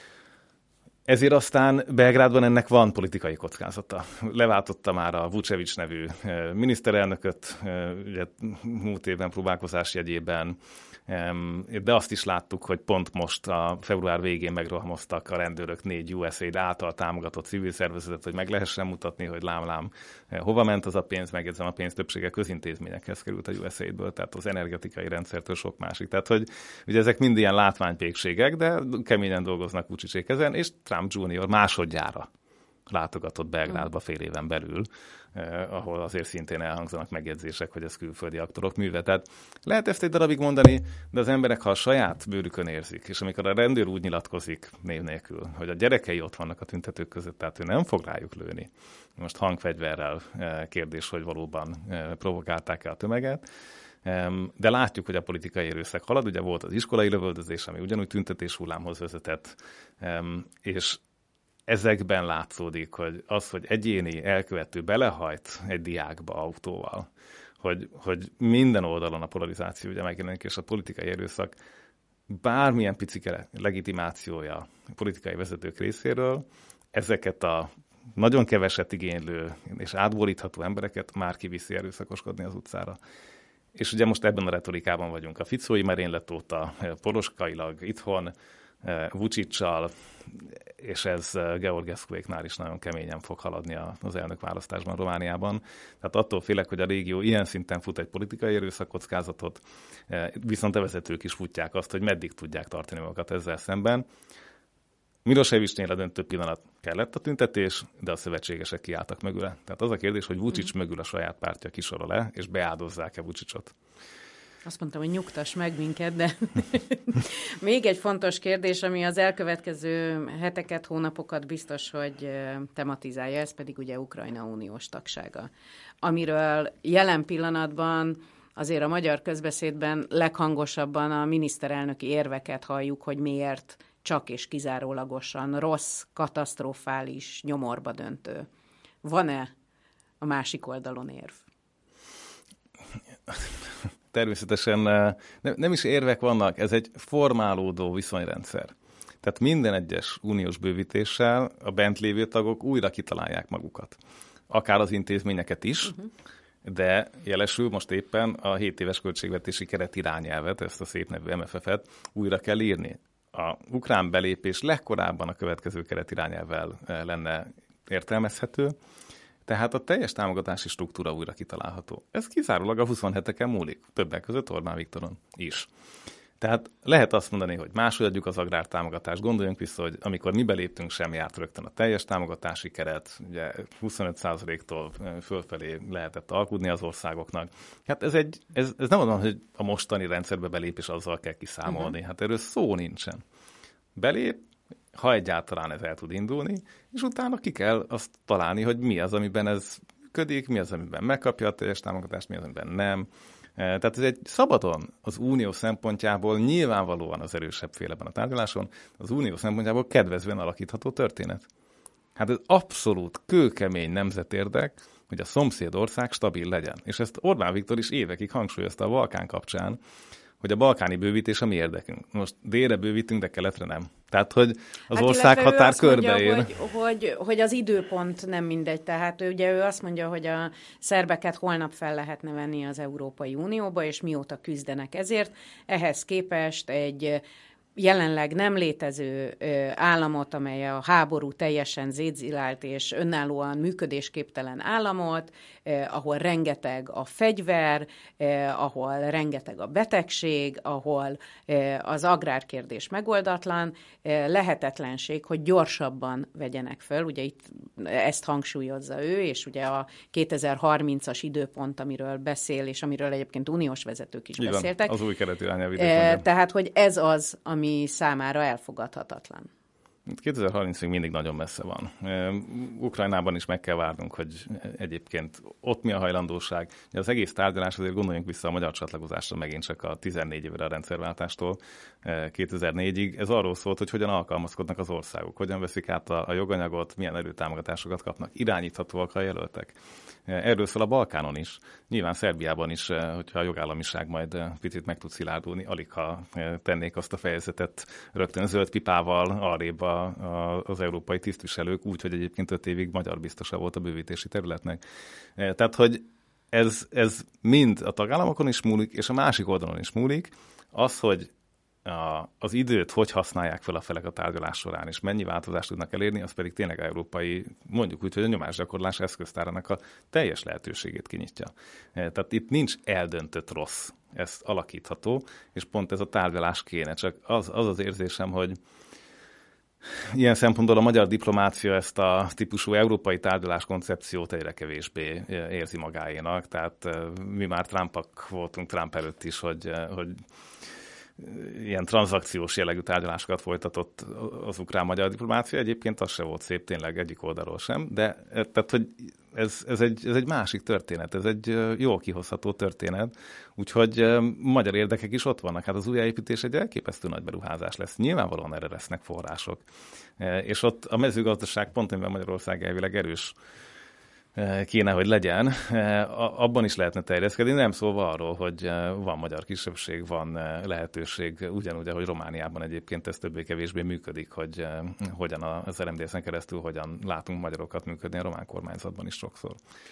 Ezért aztán Belgrádban ennek van politikai kockázata. Leváltotta már a Vučević nevű miniszterelnököt, ugye múlt évben próbálkozás jegyében, de azt is láttuk, hogy pont most a február végén megrohamoztak a rendőrök 4 USAID által támogatott civil szervezetet, hogy meg lehessen mutatni, hogy lám hova ment az a pénz, megjegyzem, a pénz többsége közintézményekhez került a USAID-ből, tehát az energetikai rendszertől sok másik. Tehát, hogy ugye ezek mind ilyen látványpékségek, de keményen dolgoznak Vučićék ezen, és Trump Jr. másodjára látogatott Belgrádba fél éven belül, ahol azért szintén elhangzanak megjegyzések, hogy ez külföldi aktorok műve. Tehát lehet ezt egy darabig mondani, de az emberek, ha a saját bőrükön érzik, és amikor a rendőr úgy nyilatkozik név nélkül, hogy a gyerekei ott vannak a tüntetők között, tehát ő nem fog rájuk lőni. Most hangfegyverrel kérdés, hogy valóban provokálták-e a tömeget, de látjuk, hogy a politikai erőszak halad. Ugye volt az iskolai lövöldözés, ami ugyanúgy tüntetés hullámhoz vezetett, és ezekben látszódik, hogy az, hogy egyéni elkövető belehajt egy diákba autóval, hogy minden oldalon a polarizáció ugye megjelenik, és a politikai erőszak bármilyen picike legitimációja a politikai vezetők részéről, ezeket a nagyon keveset igénylő és átborítható embereket már kiviszi erőszakoskodni az utcára. És ugye most ebben a retorikában vagyunk. A ficói merénylet óta poroskailag itthon, Vučićsal, és ez Georgescuéknál is nagyon keményen fog haladni az elnökválasztásban Romániában. Tehát attól félek, hogy a régió ilyen szinten fut egy politikai erőszakkockázatot, viszont a vezetők is futják azt, hogy meddig tudják tartani magukat ezzel szemben. Miloševićnél a döntő pillanat kellett a tüntetés, de a szövetségesek kiálltak mögüle. Tehát az a kérdés, hogy Vučić mögül a saját pártja kisorol-e, és beáldozzák-e Vučićot. Azt mondtam, hogy nyugtass meg minket, de még egy fontos kérdés, ami az elkövetkező heteket, hónapokat biztos, hogy tematizálja, ez pedig ugye Ukrajna uniós tagsága, amiről jelen pillanatban azért a magyar közbeszédben leghangosabban a miniszterelnöki érveket halljuk, hogy miért csak és kizárólagosan rossz, katasztrofális, nyomorba döntő. Van-e a másik oldalon érv? Természetesen nem is érvek vannak, ez egy formálódó viszonyrendszer. Tehát minden egyes uniós bővítéssel a bent lévő tagok újra kitalálják magukat. Akár az intézményeket is, de jelesül most éppen a 7 éves költségvetési keret irányelvet, ezt a szép nevű MFF-et újra kell írni. A ukrán belépés legkorábban a következő keret irányelvvel lenne értelmezhető, tehát a teljes támogatási struktúra újra kitalálható. Ez kizárólag a 27-eken múlik, többek között Orbán Viktoron is. Tehát lehet azt mondani, hogy máshogy adjuk az agrártámogatást. Gondoljunk vissza, hogy amikor mi beléptünk, sem járt rögtön a teljes támogatási keret, ugye 25%-tól fölfelé lehetett alkudni az országoknak. Hát ez nem olyan, hogy a mostani rendszerbe belépés azzal kell kiszámolni. Hát erről szó nincsen. Belép, ha egyáltalán ez el tud indulni, és utána ki kell azt találni, hogy mi az, amiben ez működik, mi az, amiben megkapja a teljes támogatást, mi az, amiben nem. Tehát ez egy szabadon az unió szempontjából nyilvánvalóan az erősebb fél ebben a tárgyaláson, az unió szempontjából kedvezően alakítható történet. Hát ez abszolút kőkemény nemzetérdek, hogy a szomszédország stabil legyen. És ezt Orbán Viktor is évekig hangsúlyozta a Balkán kapcsán, hogy a balkáni bővítés a mi érdekünk. Most délre bővítünk, de keletre nem. Tehát, hogy az országhatár körbeér. Hogy az időpont nem mindegy. Tehát ugye ő azt mondja, hogy a szerbeket holnap fel lehetne venni az Európai Unióba, és mióta küzdenek ezért. Ehhez képest egy jelenleg nem létező államot, amely a háború teljesen szétzilált és önállóan működésképtelen államot, ahol rengeteg a fegyver, ahol rengeteg a betegség, ahol az agrárkérdés megoldatlan, lehetetlenség, hogy gyorsabban vegyenek föl. Ugye itt ezt hangsúlyozza ő, és ugye a 2030-as időpont, amiről beszél, és amiről egyébként uniós vezetők is beszéltek. Az új keretirányelv időpontja. Tehát, hogy ez az, ami számára elfogadhatatlan. 2030 még mindig nagyon messze van. Ukrajnában is meg kell várnunk, hogy egyébként ott mi a hajlandóság. Az egész tárgyalás, azért gondoljunk vissza a magyar csatlakozásra megint csak a 14 évre a rendszerváltástól 2004-ig. Ez arról szólt, hogy hogyan alkalmazkodnak az országok, hogyan veszik át a joganyagot, milyen erőtámogatásokat kapnak. Irányíthatóak a jelöltek. Erről szól a Balkánon is. Nyilván Szerbiában is, hogyha a jogállamiság majd picit meg tud szilárdulni, alig ha tennék azt a fejezetet rögtön zöld pipával arrébb az európai tisztviselők, úgy, hogy egyébként 5 évig magyar biztosa volt a bővítési területnek. Tehát, hogy ez mind a tagállamokon is múlik, és a másik oldalon is múlik. Az, hogy az időt hogy használják fel a felek a tárgyalás során, és mennyi változást tudnak elérni, az pedig tényleg európai, mondjuk úgy, hogy a nyomásgyakorlás eszköztárának a teljes lehetőségét kinyitja. Tehát itt nincs eldöntött rossz, ez alakítható, és pont ez a tárgyalás kéne. Csak az érzésem, hogy ilyen szempontból a magyar diplomácia ezt a típusú európai tárgyalás koncepciót egyre kevésbé érzi magáénak. Tehát mi már Trumpak voltunk Trump előtt is, hogy ilyen tranzakciós jellegű tárgyalásokat folytatott az ukrán-magyar diplomácia. Egyébként az se volt szép tényleg egyik oldalról sem, de tehát, hogy ez egy másik történet, ez egy jól kihozható történet, úgyhogy magyar érdekek is ott vannak. Hát az újjáépítés egy elképesztő nagy beruházás lesz. Nyilvánvalóan erre lesznek források. És ott a mezőgazdaság pont, amiben Magyarország elvileg erős kéne, hogy legyen, abban is lehetne terjeszkedni, nem szólva arról, hogy van magyar kisebbség, van lehetőség, ugyanúgy, ahogy Romániában egyébként ez többé-kevésbé működik, hogy hogyan az RMDSZ-en keresztül hogyan látunk magyarokat működni a román kormányzatban is sokszor.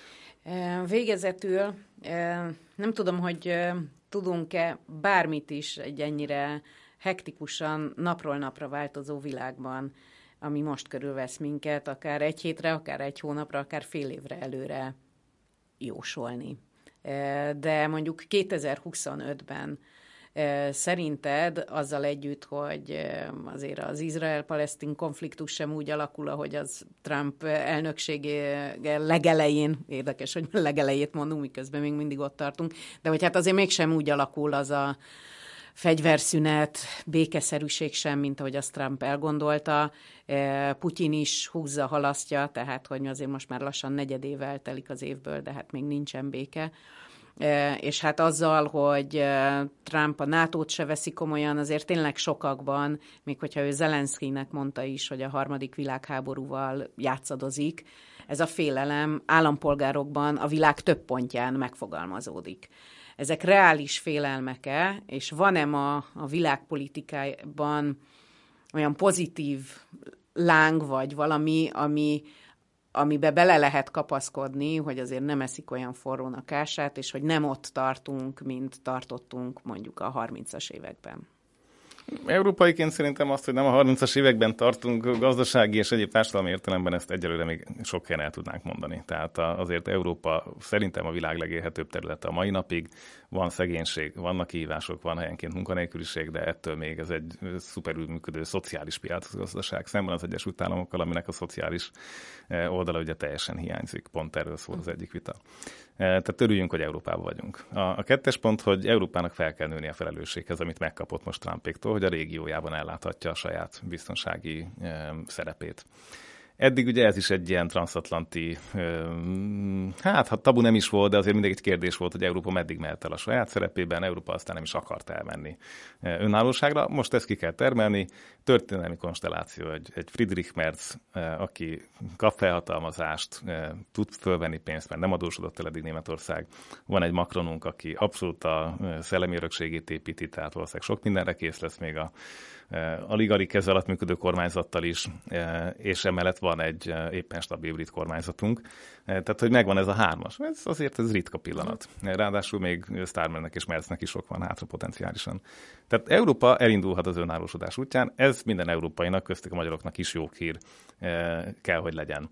Végezetül nem tudom, hogy tudunk-e bármit is egy ennyire hektikusan, napról napra változó világban, ami most körülvesz minket, akár egy hétre, akár egy hónapra, akár fél évre előre jósolni. De mondjuk 2025-ben szerinted azzal együtt, hogy azért az Izrael-Palesztin konfliktus sem úgy alakul, ahogy az Trump elnöksége legelején, érdekes, hogy legelejét mondunk, miközben még mindig ott tartunk, de hogy hát azért mégsem úgy alakul az a fegyverszünet, békeszerűség sem, mint ahogy azt Trump elgondolta. Putyin is húzza, halasztja, tehát hogy azért most már lassan negyedéve eltelik az évből, de hát még nincsen béke. És hát azzal, hogy Trump a NATO-t se veszi komolyan, azért tényleg sokakban, még hogyha ő Zelenszkijnek mondta is, hogy a harmadik világháborúval játszadozik, ez a félelem állampolgárokban a világ több pontján megfogalmazódik. Ezek reális félelmek-e, és van-e ma a világpolitikában olyan pozitív láng, vagy valami, amibe bele lehet kapaszkodni, hogy azért nem eszik olyan forrón a kását, és hogy nem ott tartunk, mint tartottunk mondjuk a 30-as években. Európaiként szerintem azt, hogy nem a 30-as években tartunk, gazdasági és egyéb társadalmi értelemben ezt egyelőre még sok helyen el tudnánk mondani. Tehát azért Európa szerintem a világ legélhetőbb területe a mai napig. Van szegénység, vannak kihívások, van helyenként munkanélküliség, de ettől még ez egy szuperül működő szociális piacgazdaság szemben az Egyesült Államokkal, aminek a szociális oldala ugye teljesen hiányzik. Pont erről szól az egyik vita. Tehát örüljünk, hogy Európában vagyunk. A kettes pont, hogy Európának fel kell nőni a felelősséghez, amit megkapott most Trumpéktól, hogy a régiójában elláthatja a saját biztonsági szerepét. Eddig ugye ez is egy ilyen transatlanti, hát tabu nem is volt, de azért mindig egy kérdés volt, hogy Európa meddig mehet el a saját szerepében, Európa aztán nem is akart elmenni önállóságra. Most ezt ki kell termelni, történelmi konstelláció, egy Friedrich Merz, aki kap felhatalmazást, tud fölvenni pénzt, mert nem adósodott el eddig Németország. Van egy Macronunk, aki abszolút a szellemi örökségét építi, tehát valószínűleg sok mindenre kész lesz még alig-alig keze alatt működő kormányzattal is, és emellett van egy éppen stabil brit kormányzatunk. Tehát, hogy megvan ez a hármas. Ez ritka pillanat. Ráadásul még Starmernek és Merznek is sok van hátra potenciálisan. Tehát Európa elindulhat az önállósodás útján, ez minden európainak, köztük a magyaroknak is jó hír kell, hogy legyen.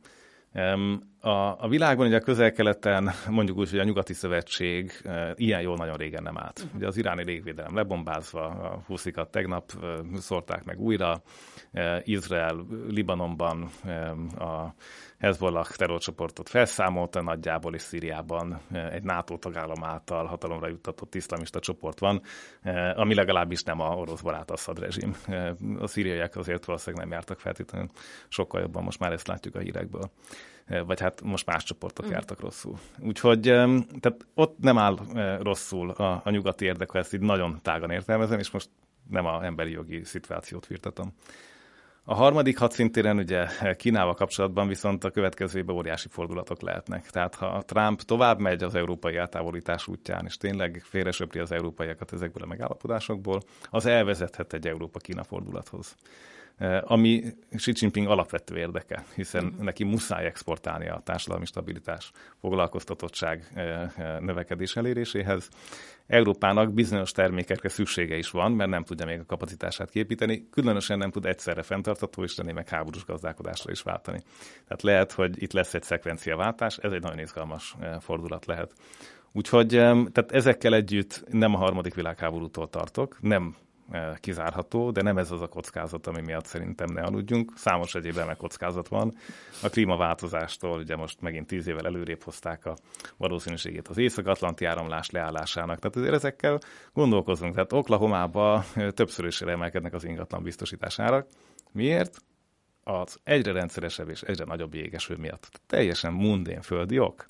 A világban, ugye a Közel-Keleten, mondjuk úgy, hogy a Nyugati Szövetség ilyen jól nagyon régen nem állt. Ugye az iráni légvédelem lebombázva, a huszikat tegnap szórták meg újra, Izrael Libanonban a Hezbollah terrorcsoportot felszámolta nagyjából, és Szíriában egy NATO tagállam által hatalomra juttatott iszlamista csoport van, ami legalábbis nem a orosz barát Assad rezsim. A szíriaiak azért valószínűleg nem jártak feltétlenül sokkal jobban, most már ezt látjuk a hírekből. Vagy hát most más csoportok jártak rosszul. Úgyhogy tehát ott nem áll rosszul a nyugati érdek, ha ezt így nagyon tágan értelmezem, és most nem az emberi jogi szituációt firtatom. A harmadik hadszintéren ugye Kínával kapcsolatban viszont a következő évben óriási fordulatok lehetnek. Tehát ha Trump tovább megy az európai eltávolítás útján, és tényleg félresöpri az európaiakat ezekből a megállapodásokból, az elvezethet egy Európa-Kína fordulathoz. Ami Xi Jinping alapvető érdeke, hiszen neki muszáj exportálni a társadalmi stabilitás, foglalkoztatottság növekedés eléréséhez. Európának bizonyos termékekre szüksége is van, mert nem tudja még a kapacitását kiépíteni, különösen nem tud egyszerre fenntartható is lenni, meg háborús gazdálkodásra is váltani. Tehát lehet, hogy itt lesz egy szekvenciaváltás, ez egy nagyon izgalmas fordulat lehet. Úgyhogy tehát ezekkel együtt nem a harmadik világháborútól tartok, nem kizárható, de nem ez az a kockázat, ami miatt szerintem ne aludjunk. Számos egyéb kockázat van. A klímaváltozástól ugye most megint 10 évvel előrébb hozták a valószínűségét az Észak-Atlanti áramlás leállásának. Tehát azért ezekkel gondolkozunk. Tehát Oklahomában többször is emelkednek az ingatlan biztosításárak. Miért? Az egyre rendszeresebb és egyre nagyobb jégeső miatt. Teljesen mundén földi ok.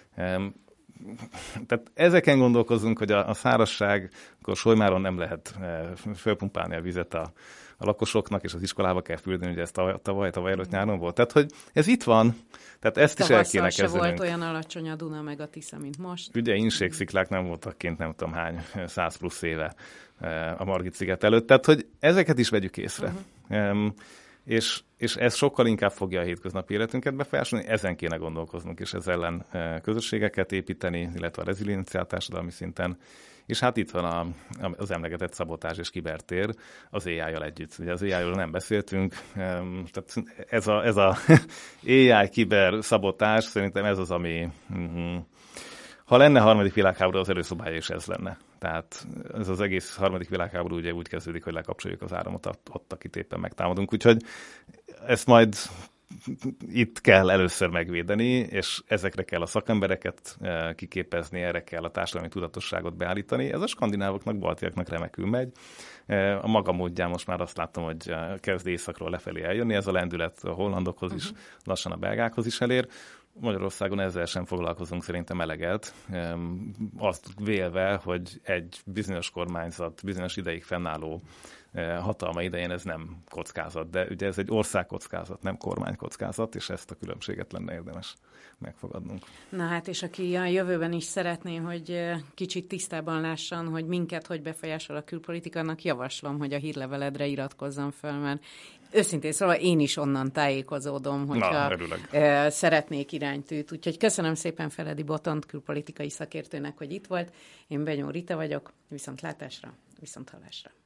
Tehát ezeken gondolkozunk, hogy a szárazság, akkor Solymáron nem lehet fölpumpálni a vizet a lakosoknak, és az iskolába kell fürdeni, ugye ez tavaly előtt nyáron volt. Tehát, hogy ez itt van, tehát ezt is el kéne kezdenünk. Tavasszal se volt olyan alacsony a Duna meg a Tisza, mint most. Ugye inségsziklák nem voltak kint nem tudom hány 100 plusz éve a Margit-sziget előtt. Tehát, hogy ezeket is vegyük észre. És ez sokkal inkább fogja a hétköznapi életünket befolyásolni, ezen kéne gondolkoznunk, és ezzel ellen közösségeket építeni, illetve a rezilienciát társadalmi szinten. És hát itt van az emlegetett szabotázs és kibertér az AI-jal együtt. Ugye az AI-ról nem beszéltünk, tehát ez a AI kiber szabotázs, szerintem ez az, ami... Ha lenne harmadik világháború, az előszobája is ez lenne. Tehát ez az egész harmadik világháború ugye úgy kezdődik, hogy lekapcsoljuk az áramot ott, akit éppen megtámadunk. Úgyhogy ezt majd itt kell először megvédeni, és ezekre kell a szakembereket kiképezni, erre kell a társadalmi tudatosságot beállítani. Ez a skandinávoknak, baltiaknak remekül megy. A maga módján most már azt látom, hogy kezd északról lefelé eljönni. Ez a lendület a hollandokhoz is, lassan a belgákhoz is elér. Magyarországon ezzel sem foglalkozunk szerintem eleget, azt vélve, hogy egy bizonyos kormányzat, bizonyos ideig fennálló hatalma idején ez nem kockázat, de ugye ez egy országkockázat, nem kormánykockázat, és ezt a különbséget lenne érdemes megfogadnunk. Na hát, és aki a jövőben is szeretné, hogy kicsit tisztában lássan, hogy minket hogy befolyásol a külpolitika, annak javaslom, hogy a hírleveledre iratkozzon föl, mert őszintén szóval én is onnan tájékozódom, hogyha szeretnék iránytűt. Úgyhogy köszönöm szépen Feledi Botont, külpolitikai szakértőnek, hogy itt volt. Én Benyó Rita vagyok, viszontlátásra, viszonthallásra.